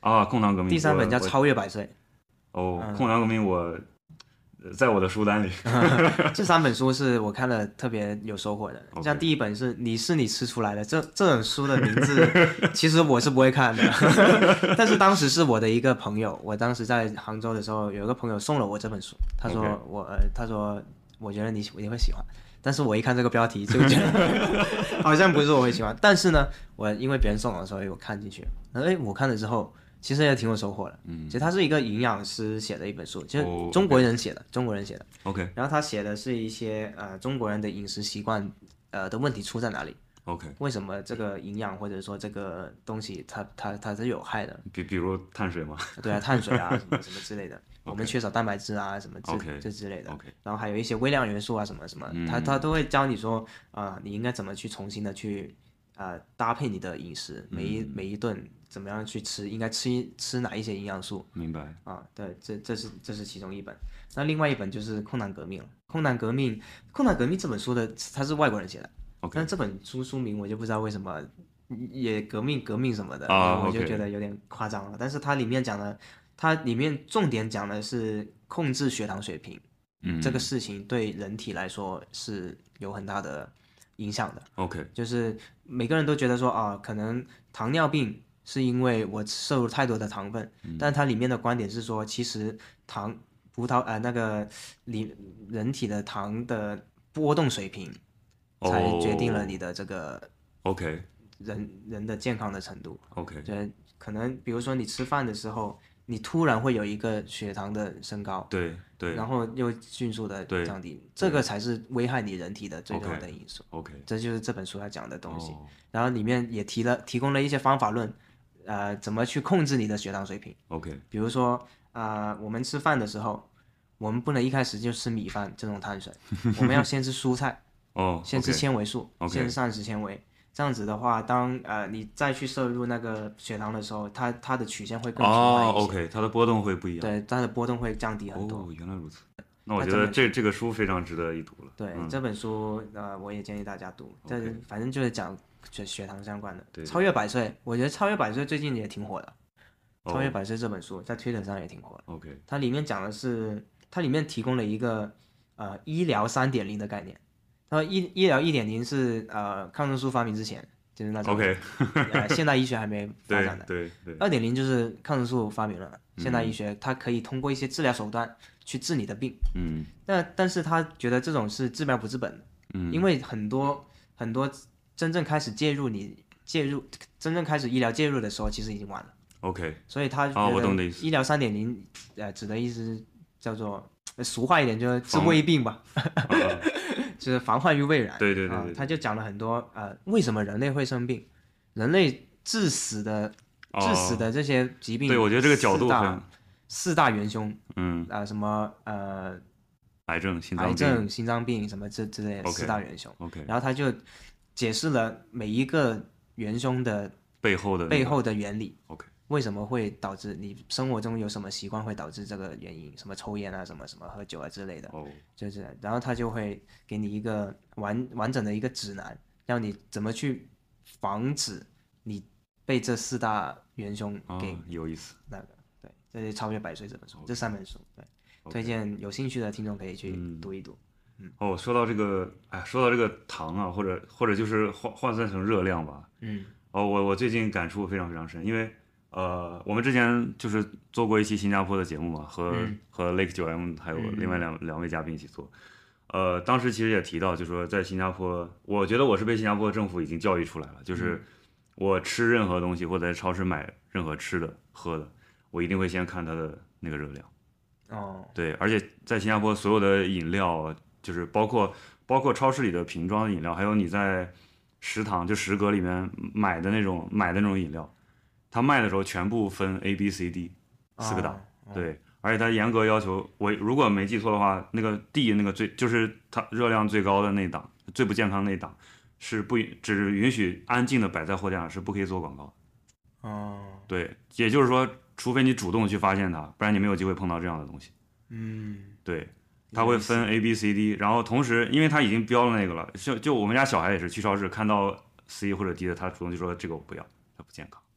啊，空堂革命。 第三本叫《 我超越百岁》。 哦， 嗯空堂革命我在我的书单里。 这三本书是我看了特别有收获的。 OK 像第一本是你是你吃出来的，这这本书的名字其实我是不会看的，但是当时是我的一个朋友，我当时在杭州的时候有一个朋友送了我这本书，他说 OK 我呃他说我觉得你你会喜欢，但是我一看这个标题就觉得好像不是我会喜欢，但是呢我因为别人送我，所以我看进去了，哎我看了之后其实也挺有收获的。嗯，其实他是一个营养师写的一本书，就是哦中国人写的，中国人写的。 OK 然后他写的是一些呃中国人的饮食习惯呃的问题出在哪里， OK， 为什么这个营养或者说这个东西它它它是有害的， 比比如碳水嘛。 对啊，碳水啊什么什么之类的，我们缺少蛋白质啊什么之 OK 这之类的 OK 然后还有一些微量元素啊什么什么，他他都会教你说啊、你应该怎么去重新的去啊、搭配你的饮食，每一每一顿怎么样去吃，应该吃一吃哪一些营养素。 明白。 啊，对，这这是这是其中一本。那另外一本就是《空难革命》了，《空难革命》《空难革命》这本书的它是外国人写的 OK 但这本书书名我就不知道为什么也革命革命什么的， 啊我就 OK 觉得有点夸张了。但是它里面讲的，它里面重点讲的是控制血糖水平， 嗯， 这个事情对人体来说是有很大的影响的。 OK 就是每个人都觉得说啊，可能糖尿病是因为我摄入太多的糖分， 嗯但它里面的观点是说，其实糖葡萄呃那个里人体的糖的波动水平，才决定了你的这个 OK 人人的健康的程度。 OK 就可能比如说你吃饭的时候，你突然会有一个血糖的升高， 对对然后又迅速的对降低，这个才是危害你人体的最重要的因素。 OK 这就是这本书要讲的东西。 哦然后里面也提了提供了一些方法论，呃，怎么去控制你的血糖水平。 OK 比如说啊、呃我们吃饭的时候，我们不能一开始就吃米饭这种碳水，我们要先吃蔬菜， 哦， 先吃 OK 纤维素 OK 先吃膳食纤维。这样子的话，当呃你再去摄入那个血糖的时候，它它的曲线会更平哦缓一些， OK，它的波动会不一样。 对，它的波动会降低很多。 哦，原来如此。那我它真的觉得这这个书非常值得一读了。 对、 嗯这本书，呃，我也建议大家读。这 OK 反正就是讲血血糖相关的。 对对超越百岁，我觉得超越百岁最近也挺火的。 哦超越百岁这本书在推特上也挺火的。 OK 它里面讲的是，它里面提供了一个呃医疗三点零的概念。它说医医疗一点零是呃抗生素发明之前，就是那种 OK 呃现代医学还没发对展的。 对对二点零就是抗生素发明了，现代医学它可以通过一些治疗手段去治你的病。 嗯但但是他觉得这种是治标不治本的， 嗯因为很多很多真正开始介入你介入真正开始医疗介入的时候，其实已经晚了。 OK 所以他哦我觉得懂你的意思医疗三点零，呃，指的意思叫做呃俗话一点，就是治未病吧， 啊就是防患于未然。 对对对对对啊他就讲了很多呃，为什么人类会生病，人类致死的哦致死的这些疾病， 对，我觉得这个角度四大很四大元凶嗯， 啊、什么呃癌症、心脏病癌症、心脏病什么之之类的 OK 四大元凶。 OK 然后他就解释了每一个元凶的背后的那个背后的原理， OK 为什么会导致你生活中有什么习惯会导致这个原因，什么抽烟啊，什么什么喝酒啊之类的， 哦就是然后他就会给你一个完完整的一个指南，让你怎么去防止你被这四大元凶啊给有意思。 那个。对，这是超越百岁这本书，这三本书，对， OK 推荐有兴趣的听众可以去嗯读一读。 哦，说到这个，哎，说到这个糖啊，或者或者就是换换算成热量吧。 嗯哦，我我最近感触非常非常深，因为呃，我们之前就是做过一期新加坡的节目嘛，和、 嗯和 Lake 九 M 还有另外两、两位嘉宾一起做。呃，当时其实也提到，就说在新加坡，我觉得我是被新加坡政府已经教育出来了，就是我吃任何东西或者在超市买任何吃的喝的，我一定会先看它的那个热量。 哦对，而且在新加坡所有的饮料，就是包括包括超市里的瓶装的饮料，还有你在食堂就食阁里面买的那种买的那种饮料，它卖的时候全部分 A B C D 四个档， 哦对，而且它严格要求，我如果没记错的话，那个 D 那个最就是它热量最高的那档，最不健康那档是不允只允许安静的摆在货架上，是不可以做广告的。 哦对，也就是说，除非你主动去发现它，不然你没有机会碰到这样的东西。 嗯对，它会分 A B C D，然后同时因为它已经标了那个了，就就我们家小孩也是去超市看到 C 或者 D 的，他主动就说这个我不要，它不健康。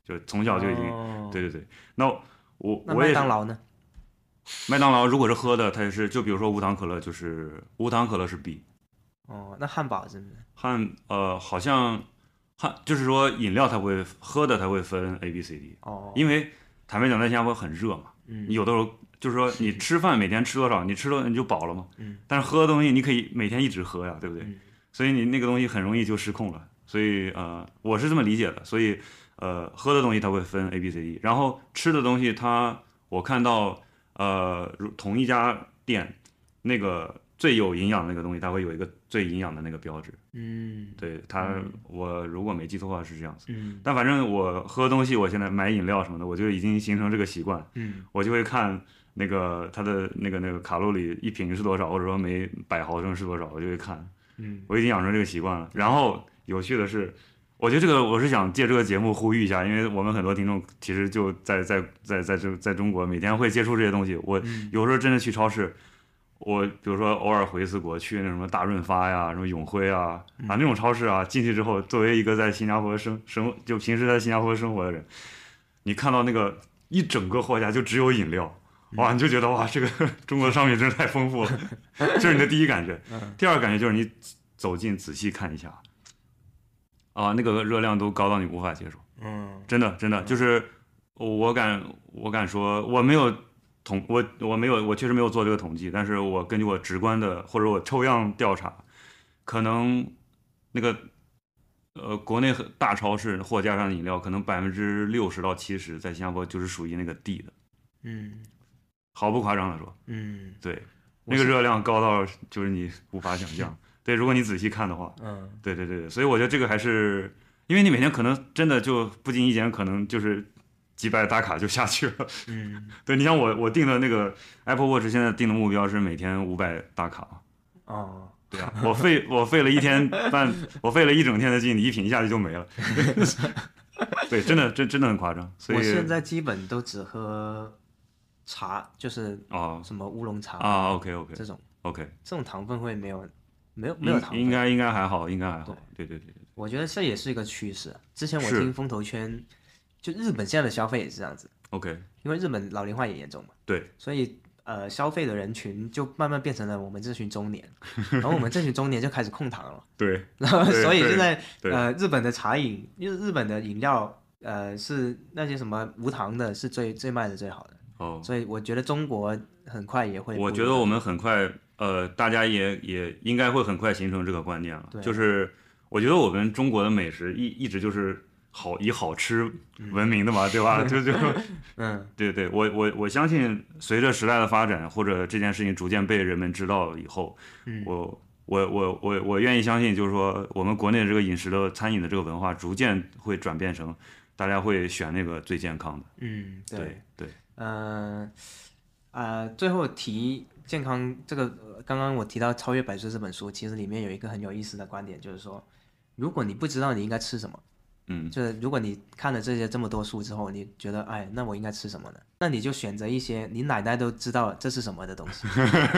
就从小就已经， 哦、 对对对。那我那我也是麦当劳呢？ 麦当劳如果是喝的，它也是就比如说无糖可乐，就是无糖可乐是 B。 哦，那汉堡是不是？ 汉呃好像汉就是说饮料它会喝的它会分 A B C D， 哦， 因为坦白讲在新加坡很热嘛， 嗯你有的时候就是说你吃饭每天吃多少，你吃了你就饱了嘛， 嗯但是喝的东西你可以每天一直喝呀，对不对？ 嗯所以你那个东西很容易就失控了，所以呃我是这么理解的，所以呃喝的东西它会分 A B C D，然后吃的东西它我看到呃如同一家店那个最有营养的那个东西，它会有一个最营养的那个标志。 嗯对它，我如果没记错的话是这样子。 嗯但反正我喝东西，我现在买饮料什么的，我就已经形成这个习惯， 嗯我就会看那个它的那个那个卡路里一瓶是多少，或者说每百毫升是多少，我就会看。 嗯我已经养成这个习惯了。然后有趣的是，我觉得这个我是想借这个节目呼吁一下，因为我们很多听众其实就在在在在这在中国每天会接触这些东西。我有时候真的去超市，我比如说偶尔回一次国，去那什么大润发呀、什么永辉啊啊那种超市啊，进去之后，作为一个在新加坡生生就平时在新加坡生活的人，你看到那个一整个货架就只有饮料。哇，你就觉得哇，这个中国的商品真是太丰富了，这是你的第一感觉。第二个感觉就是你走近仔细看一下，啊，那个热量都高到你无法接受。 嗯， 真的真的就是我敢我敢说我没有统我我没有我确实没有做这个统计，但是我根据我直观的或者我抽样调查，可能那个呃国内很大超市货架上的饮料可能百分之六十到七十在新加坡就是属于那个 D 的。 嗯毫不夸张的说， 嗯对，那个热量高到就是你无法想象。对，如果你仔细看的话， 嗯， 对对对，所以我觉得这个还是，因为你每天可能真的就不经意间可能就是几百打卡就下去了。 嗯， 对，你像我我定的那个 Apple Watch 现在定的目标是每天五百打卡。 哦， 对啊，我费我费了一天半，我费了一整天的劲，你一品一下去就没了。对，真的真真的很夸张。所以我现在基本都只喝茶，就是哦什么乌龙茶啊，OK OK 这种， OK， 这种糖分会没有没有没有糖分， 应该应该还好，应该还好。对对对对。 我觉得这也是一个趋势。之前我是听风投圈，就日本现在的消费也是这样子， OK， 因为日本老龄化也严重嘛， 对， 所以呃消费的人群就慢慢变成了我们这群中年，然后我们这群中年就开始控糖了， 对， 然后对所以现在对呃日本的茶饮，因为日本的饮料呃是那些什么无糖的是最最卖的最好的， 哦， 所以我觉得中国很快也会不一样。 我觉得我们很快，呃，大家也也应该会很快形成这个观念了。 对就是我觉得我们中国的美食一一直就是好以好吃闻名的嘛，对吧？就就嗯对对，我我我相信随着时代的发展，或者这件事情逐渐被人们知道以后， 嗯我我我我我愿意相信，就是说我们国内的这个饮食的餐饮的这个文化逐渐会转变成大家会选那个最健康的。 嗯对对对， 呃呃最后提健康这个，呃刚刚我提到《超越百岁》这本书，其实里面有一个很有意思的观点，就是说，如果你不知道你应该吃什么。 嗯就是如果你看了这些这么多书之后，你觉得哎，那我应该吃什么呢？那你就选择一些你奶奶都知道这是什么的东西，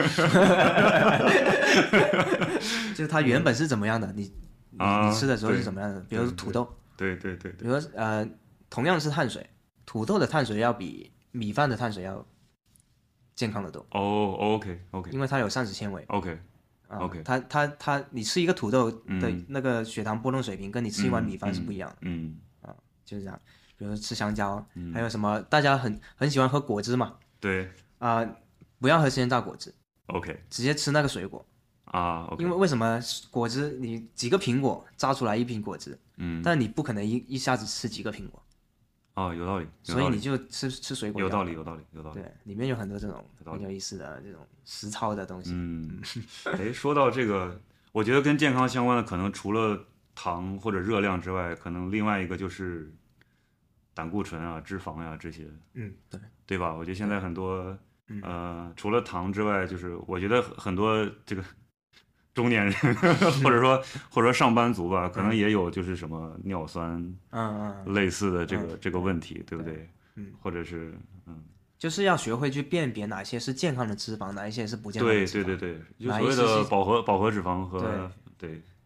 就是它原本是怎么样的，你你啊你吃的时候是对怎么样的？比如说土豆， 对对对对， 比如说呃，同样是碳水，土豆的碳水要比米饭的碳水要健康的多， 哦，OK OK 因为它有膳食纤维。 OK， 啊 OK 它它它，你吃一个土豆的嗯那个血糖波动水平，跟你吃一碗米饭是不一样的。 嗯就是这样。比如说吃香蕉， 嗯还有什么大家很很喜欢喝果汁嘛， 对啊、不要喝鲜榨果汁， ，OK 直接吃那个水果。 啊，OK， 因为为什么果汁你几个苹果榨出来一瓶果汁， 嗯， 但你不可能一一下子吃几个苹果， 哦，有道理，有道理所以你就吃吃水果就好了。 有道理，有道理，有道理。 对，里面有很多这种有道理很有意思的这种实操的东西。 嗯，哎，说到这个，我觉得跟健康相关的，可能除了糖或者热量之外，可能另外一个就是胆固醇啊、脂肪呀、这些， 嗯，对， 对吧？我觉得现在很多， 嗯呃，除了糖之外，就是我觉得很很多这个中年人，或者说或者说上班族吧，可能也有就是什么尿酸嗯嗯， 类似的这个这个问题，对不对？ 嗯， 或者是嗯， 就是要学会去辨别哪些是健康的脂肪，哪一些是不健康的对脂肪。 对对对，就哪所谓的一些是饱和饱和脂肪和对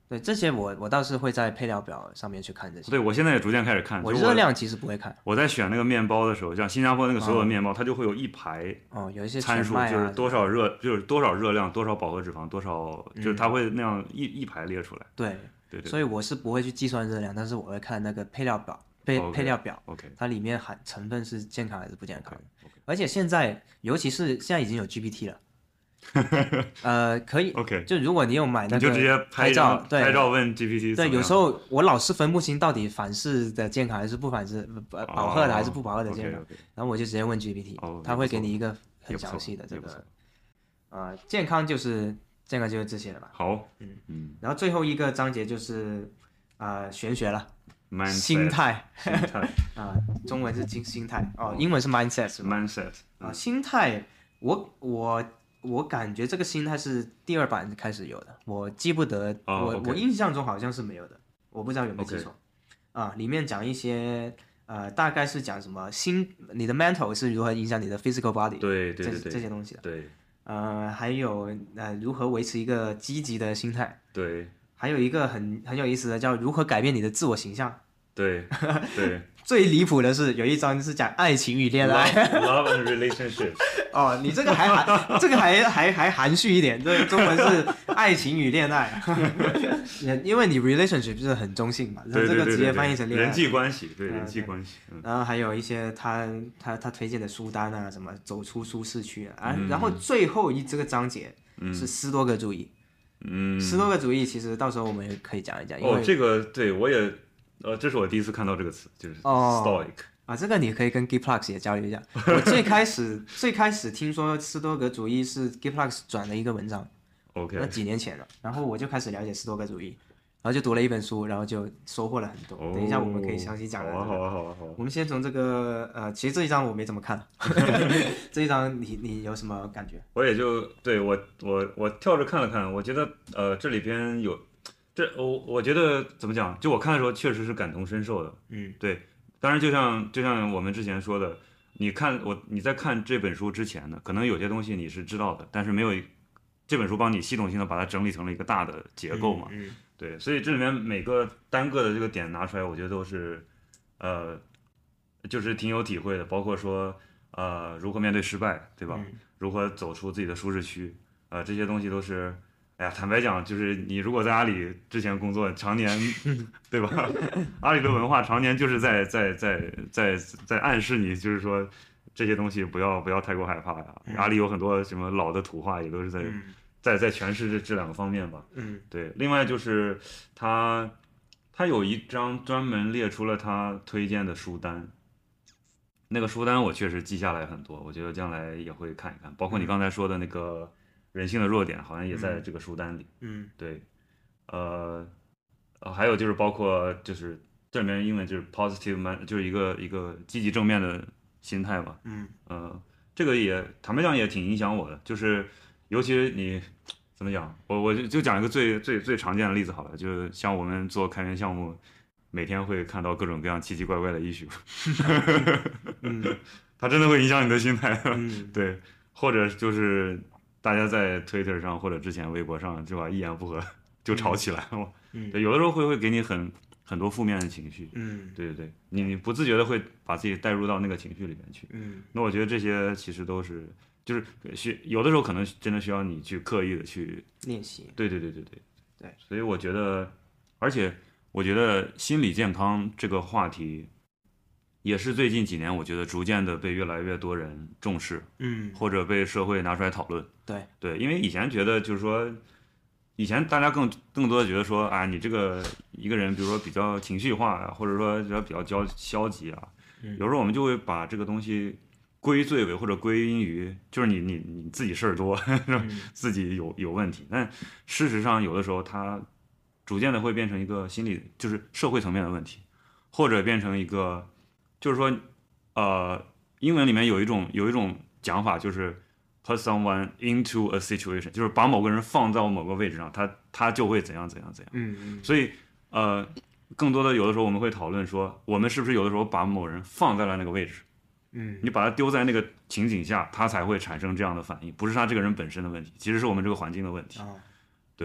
对这些我我倒是会在配料表上面去看这些。 对，我现在也逐渐开始看。 我热量其实不会看。 我在选那个面包的时候，像新加坡那个所有的面包，哦、它就会有一排哦，有一些参数， 啊、 就是多少热，就是多少热量，多少饱和脂肪，多少，嗯、就是它会那样一一排列出来。 对对 对, 对。 所以我是不会去计算热量，但是我会看那个配料表，配、okay, 配料表 ，OK， 它里面含成分是健康还是不健康的。 Okay, okay. 而且现在，尤其是现在已经有 G P T 了。呃，可以 ，OK， 就如果你有买那个， 你就直接拍照， 对，拍照问 G P T。 对，有时候我老是分不清到底反式的健康还是不反式，饱和的还是不饱和的健康， oh, okay, okay. 然后我就直接问 G P T， oh, 他会给你一个很详细的这个，呃，健康就是健康就是这些了吧。 好， 嗯嗯， 然后最后一个章节就是呃玄学了。 Mindset, 心态， 心态啊，中文是心心态哦，英文是 mindset 是吗 ？mindset 啊，心态，我我我感觉这个心态是第二版开始有的，我记不得， 哦、 我、 okay. 我印象中好像是没有的，我不知道有没有记错。 Okay. 啊，里面讲一些呃，大概是讲什么心，你的 mental 是如何影响你的 physical body， 对对对对， 这些东西的。 对。 呃，还有呃，如何维持一个积极的心态。 对。 还有一个很很有意思的叫如何改变你的自我形象。 对对， 最离谱的是有一章是讲爱情与恋爱 ，love, love and relationship。 哦，你这个还含这个还还还含蓄一点，这中文是爱情与恋爱，因为你 relationship 就是很中性嘛，然后这个直接翻译成恋爱， 人际关系，对人际关系。 嗯、然后还有一些他他他推荐的书单啊，什么走出舒适区啊，啊嗯、然后最后一这个章节是斯多葛主义。 嗯， 斯多葛主义其实到时候我们也可以讲一讲。 哦，这个对我也。呃，这是我第一次看到这个词，就是 stoic、哦、 啊，这个你可以跟 Giplux 也交流一下。我最开始最开始听说斯多葛主义是 Giplux 转的一个文章 ，OK， 那几年前了，然后我就开始了解斯多葛主义，然后就读了一本书，然后就收获了很多。哦、等一下我们可以详细讲、這個。 好啊，好啊，好啊，好啊。 我们先从这个呃，其实这一章我没怎么看，这一章你你有什么感觉？ 我也就对我我我跳着看了看，我觉得呃这里边有。这我我觉得怎么讲？就我看的时候确实是感同身受的， 嗯， 对。当然，就像就像我们之前说的，你看我你在看这本书之前呢，可能有些东西你是知道的，但是没有这本书帮你系统性的把它整理成了一个大的结构嘛， 嗯，嗯对。所以这里面每个单个的这个点拿出来，我觉得都是呃，就是挺有体会的。包括说呃如何面对失败，对吧？ 嗯、 如何走出自己的舒适区，呃这些东西都是。哎呀，坦白讲，就是你如果在阿里之前工作，常年，对吧？阿里的文化常年就是在在在在在暗示你，就是说这些东西不要不要太过害怕呀。阿里有很多什么老的土话，也都是在、嗯、在在诠释这这两个方面吧。 嗯， 对。另外就是他他有一张专门列出了他推荐的书单，那个书单我确实记下来很多，我觉得将来也会看一看，包括你刚才说的那个。人性的弱点好像也在这个书单里， 嗯， 对，呃，呃，还有就是包括就是这里面英文就是 positive man， 就是一个一个积极正面的心态吧， 嗯， 呃，这个也坦白讲也挺影响我的，就是尤其你怎么讲，我我就就讲一个最最最常见的例子好了，就像我们做开源项目，每天会看到各种各样奇奇怪怪的 issue， 嗯， 它真的会影响你的心态， 嗯， 对，或者就是。大家在 Twitter 上或者之前微博上就吧，一言不合就吵起来了。 嗯， 对，有的时候会会给你很很多负面的情绪。 嗯， 对对对，你你不自觉的会把自己带入到那个情绪里面去。 嗯， 那我觉得这些其实都是就是需有的时候可能真的需要你去刻意的去练习。 对对对对对对。 所以我觉得，而且我觉得心理健康这个话题。也是最近几年，我觉得逐渐的被越来越多人重视， 嗯， 或者被社会拿出来讨论。 对对，因为以前觉得就是说，以前大家更更多的觉得说，啊，你这个一个人，比如说比较情绪化啊，或者说比较比较消消极啊， 嗯、 有时候我们就会把这个东西归罪为或者归因于，就是你你你自己事儿多， 嗯、 自己有有问题。但事实上，有的时候它逐渐的会变成一个心理，就是社会层面的问题，或者变成一个。就是说，呃，英文里面有一种有一种讲法，就是 put someone into a situation， 就是把某个人放到某个位置上，他他就会怎样怎样怎样。 嗯嗯。 所以，呃，更多的有的时候我们会讨论说，我们是不是有的时候把某人放在了那个位置？ 嗯。 你把他丢在那个情景下，他才会产生这样的反应，不是他这个人本身的问题，其实是我们这个环境的问题。 哦、 对、 嗯，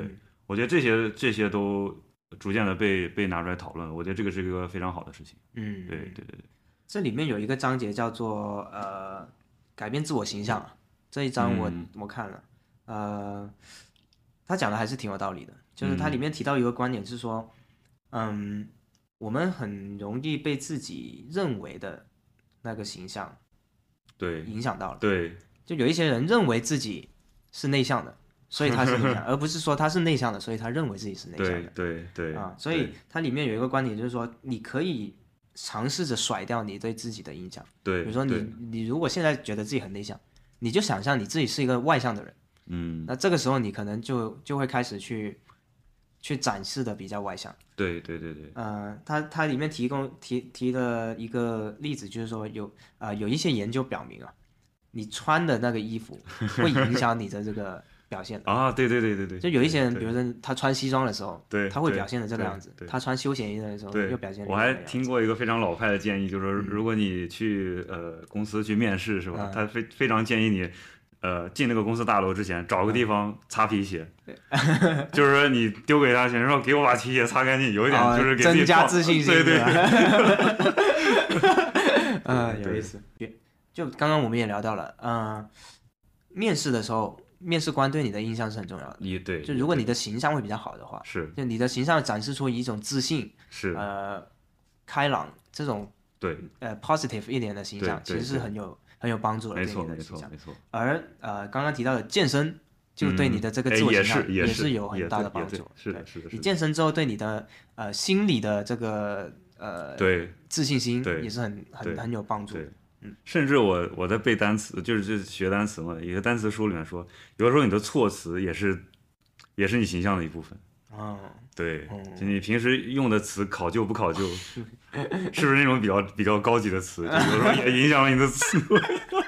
我觉得这些这些都逐渐的被被拿出来讨论，我觉得这个是一个非常好的事情。 嗯， 对对对对， 这里面有一个章节叫做呃改变自我形象，这一章我、 嗯我看了，呃，他讲的还是挺有道理的，就是它嗯里面提到一个观点是说，嗯，我们很容易被自己认为的那个形象对影响到了， 对就有一些人认为自己是内向的，所以他是内向，而不是说他是内向的，所以他认为自己是内向对的。 对对啊，所以它里面有一个观点，就是说你可以尝试着甩掉你对自己的影响。 对， 比如说你你如果现在觉得自己很内向，你就想象你自己是一个外向的人， 嗯， 那这个时候你可能就就会开始去去展示的比较外向。 对对对对， 呃，它它里面提供提提了一个例子，就是说有啊、呃、有一些研究表明啊，你穿的那个衣服会影响你的这个表现的。 啊，对对对对对， 就有一些人， 对比如说他穿西装的时候， 对他会表现的这个对样子； 对他穿休闲衣的时候， 对， 又表现的我还听过一个非常老派的建议，就是说，如果你去呃公司去面试是吧， 嗯他非非常建议你，呃进那个公司大楼之前找个地方擦皮鞋，就是说你丢给他钱，说给我把皮鞋擦干净，有一点哦就是给自己增加放自信心， 对对是吧嗯，有对意思。就刚刚我们也聊到了，嗯，面试的时候，面试官对你的印象是很重要的。 你对， 就如果你的形象会比较好的话， 是就你的形象展示出一种自信、 是， 呃开朗这种对， 呃 positive 一点的形象，其对对实是很有很有帮助的，对没错没你的形象。 错没错， 而呃刚刚提到的健身，就对你的这个嗯哎也自我形象是也是有很也对也大的帮助。 对是的对是的是的， 你健身之后对你的呃心理的这个呃对自信心对也是很对很很有帮助的。 对。甚至我我在背单词，就是就是学单词嘛，一个单词书里面说，有的时候你的措辞也是也是你形象的一部分。 哦， 对， 嗯就你平时用的词考究不考究，是不是那种比较比较高级的词，就有时候也影响了你的词汇。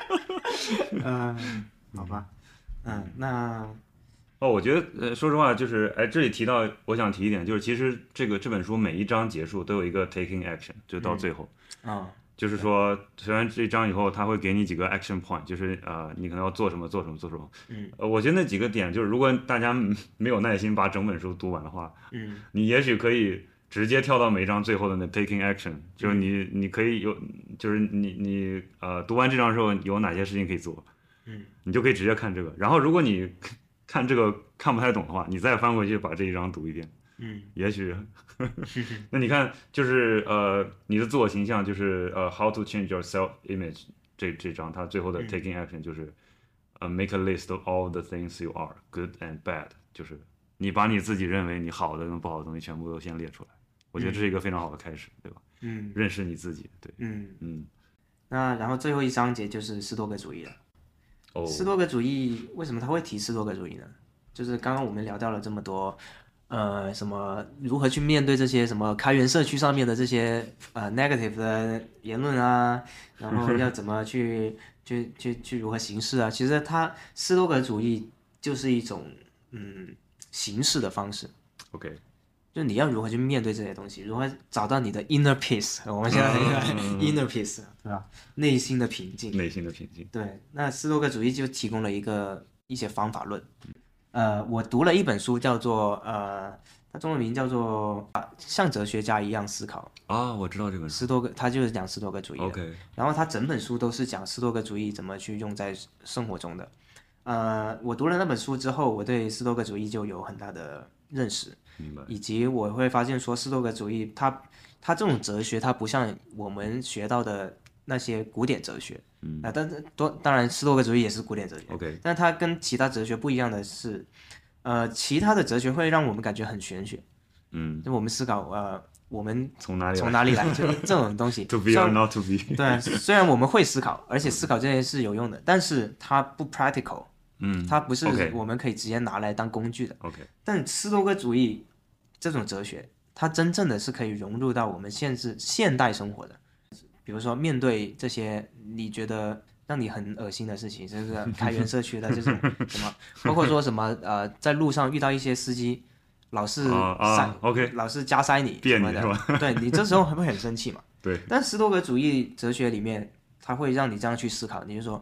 嗯，好吧，嗯，那哦，我觉得呃，说实话，就是哎，这里提到，我想提一点，就是其实这个这本书每一章结束都有一个 taking action，就到最后。 啊， 就是说，学完这章以后，他会给你几个 action point，就是呃，你可能要做什么，做什么，做什么。 嗯， 呃，我觉得那几个点，就是如果大家没有耐心把整本书读完的话， 嗯， 你也许可以直接跳到每一章最后的那 taking action，就是你你可以有，就是你你呃读完这章之后有哪些事情可以做， 嗯， 你就可以直接看这个。然后如果你看这个看不太懂的话，你再翻回去把这一章读一遍。 嗯， 也许，那你看，就是呃，你的自我形象就是呃，how to change your self image 这这章，它最后的 taking action 就是呃，make a list of all the things you are good and bad，就是你把你自己认为你好的跟不好的东西全部都先列出来。我觉得这是一个非常好的开始，对吧？ 嗯， 认识你自己，对， 嗯， 嗯， 那然后最后一章节就是斯多葛主义了。 哦， 斯多葛主义为什么他会提斯多葛主义呢？就是刚刚我们聊到了这么多。呃，什么如何去面对这些什么开源社区上面的这些呃 negative 的言论啊，然后要怎么去去去去如何行事啊？其实他斯多葛主义就是一种嗯行事的方式。 OK， 就你要如何去面对这些东西，如何找到你的 inner peace，我们现在很 inner peace，对吧？内心的平静。 内心的平静。 对，那斯多葛主义就提供了一个一些方法论。呃，我读了一本书，叫做呃，它中文名叫做啊，像哲学家一样思考。 啊，我知道这本书。 斯多葛，他就是讲斯多葛主义的。 OK， 然后他整本书都是讲斯多葛主义怎么去用在生活中的。呃，我读了那本书之后，我对斯多葛主义就有很大的认识， 明白。 以及我会发现说，斯多葛主义它它这种哲学，它不像我们学到的那些古典哲学。 嗯， 啊，但是多当然，斯多葛主义也是古典哲学。 OK， 但它跟其他哲学不一样的是，呃，其他的哲学会让我们感觉很玄学， 嗯， 就我们思考，呃，我们从哪里来从哪里来，就这种东西。 ？To be 虽 or 然 not to be？ 对，虽然我们会思考，而且思考这件事有用的，但是它不 practical， 嗯， 它不是 OK 我们可以直接拿来当工具的。 OK， 但斯多葛主义这种哲学，它真正的是可以融入到我们现是现代生活的。比如说，面对这些你觉得让你很恶心的事情，就是开源社区的这种什么，包括说什么呃，在路上遇到一些司机老是啊啊塞、 ，OK， 老是加塞你别什么的， 你是吧？ 对你这时候会不会很生气嘛？ 对， 但斯多葛主义哲学里面，它会让你这样去思考，你就说，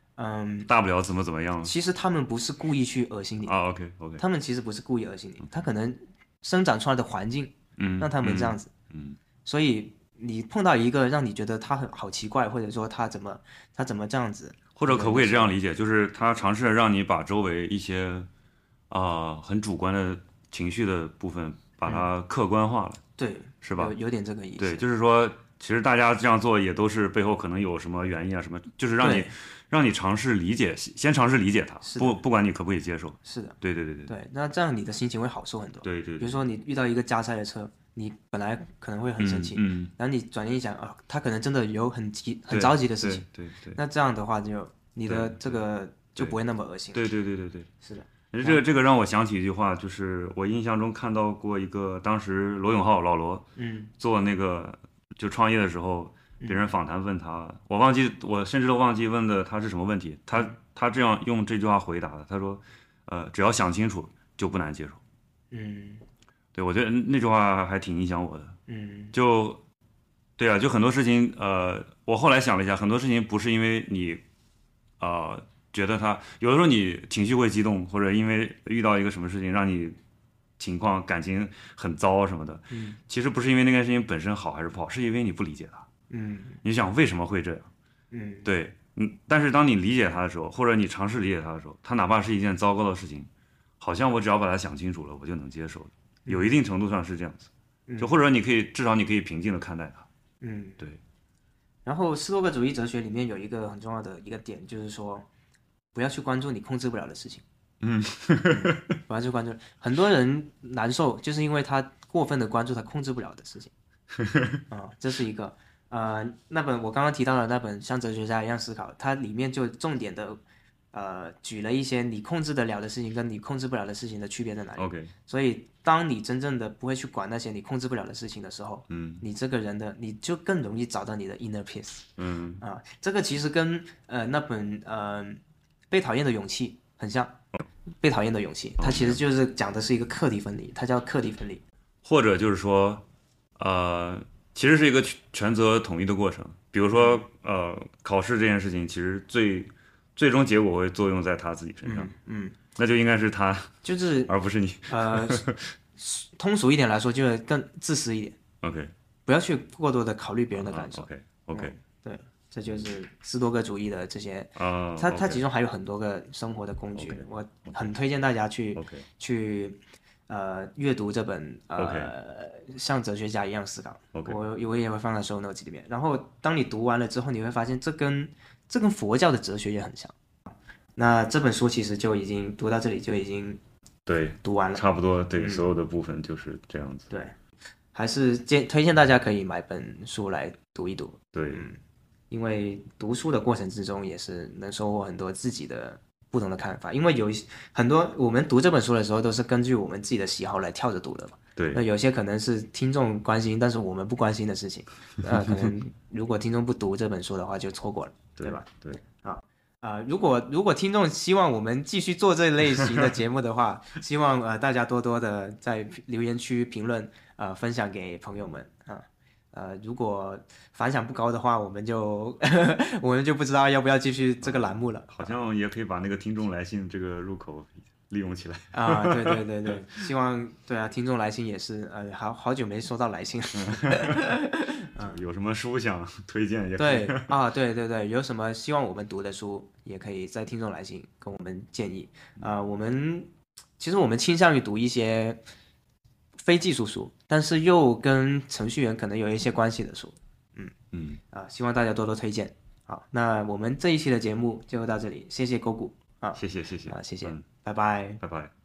嗯， 大不了怎么怎么样其实他们不是故意去恶心你， 啊？OK OK， 他们其实不是故意恶心你，他可能生长出来的环境嗯， 让他们这样子， 嗯， 所以你碰到一个让你觉得他很好奇怪，或者说他怎么他怎么这样子， 或者可不可以这样理解，就是他尝试着让你把周围一些啊、呃很主观的情绪的部分把它客观化了， 对， 是吧？ 有有点这个意思。 对，就是说，其实大家这样做也都是背后可能有什么原因啊，什么，就是让你对让你尝试理解，先尝试理解它， 是的不不管你可不可以接受。 是的， 对对对对对，那这样你的心情会好受很多。 对对对， 比如说你遇到一个加塞的车，你本来可能会很生气， 嗯，嗯然后你转念一想啊，他可能真的有很急、很对着急的事情， 对对对那这样的话就你的对这个就不会那么恶心。 对对对对对。 是的， 这个这个让我想起一句话，就是我印象中看到过一个，当时罗永浩老罗嗯做那个就创业的时候，别人访谈问他，我忘记我甚至都忘记问的他是什么问题，他他这样用这句话回答的，他说，呃，只要想清楚就不难接受。 嗯对，我觉得那句话还挺影响我的。 嗯就对啊，就很多事情，呃，我后来想了一下，很多事情不是因为你，呃，觉得他有的时候你情绪会激动，或者因为遇到一个什么事情让你情况感情很糟什么的， 嗯其实不是因为那件事情本身好还是不好，是因为你不理解它。 嗯你想为什么会这样？ 嗯对，嗯，但是当你理解它的时候，或者你尝试理解它的时候，它哪怕是一件糟糕的事情，好像我只要把它想清楚了，我就能接受了。有一定程度上是这样子，就或者你可以至少你可以平静的看待它。 嗯。 对， 然后斯多葛主义哲学里面有一个很重要的一个点，就是说不要去关注你控制不了的事情。 嗯， 不要去关注。很多人难受，就是因为他过分的关注他控制不了的事情。啊、这是一个。呃，那本我刚刚提到的那本《像哲学家一样思考》，它里面就重点的呃举了一些你控制得了的事情跟你控制不了的事情的区别在哪里。 OK， 所以当你真正的不会去管那些你控制不了的事情的时候， 嗯你这个人的你就更容易找到你的 inner peace。 嗯啊，这个其实跟呃那本呃被讨厌的勇气很像。被讨厌的勇气，它其实就是讲的是一个课题分离，它叫课题分离。 或者就是说，呃，其实是一个全权责统一的过程。比如说，呃，考试这件事情，其实最最终结果会作用在他自己身上， 嗯，嗯那就应该是他， 就是而不是你。 呃通俗一点来说，就是更自私一点， OK， 不要去过多的考虑别人的感受。 OK OK 对，这就是斯多葛主义的这些， 啊， 它它 OK， 其中还有很多个生活的工具 OK， 我很推荐大家去 OK 去呃阅读这本呃像哲学家一样思考。 OK 我我也会放在 show notes 里面。然后当你读完了之后，你会发现这跟这跟佛教的哲学也很像。那这本书其实就已经读到这里就已经对， 读完了。 差不多，对，所有的部分就是这样子。 对，还是建推荐大家可以买本书来读一读， 对， 因为读书的过程之中也是能收获很多自己的不同的看法。因为有一些很多我们读这本书的时候都是根据我们自己的喜好来跳着读的嘛。 对那有些可能是听众关心，但是我们不关心的事情，呃，可能如果听众不读这本书的话，就错过了，对吧？ 对， 啊、如果如果听众希望我们继续做这类型的节目的话，希望呃大家多多的在留言区评论，呃分享给朋友们啊。呃，如果反响不高的话，我们就我们就不知道要不要继续这个栏目了。 好像也可以把那个听众来信这个入口利用起来。 啊，对对对对，希望对啊，听众来信也是，呃，好好久没收到来信了。 有什么书想推荐也可以。 对啊，对对对，有什么希望我们读的书，也可以在听众来信跟我们建议。啊、我们其实我们倾向于读一些非技术书，但是又跟程序员可能有一些关系的书。嗯嗯， 啊，希望大家多多推荐。好，那我们这一期的节目就到这里，谢谢勾股啊， 谢谢谢谢啊，谢谢， 嗯拜拜。 拜拜。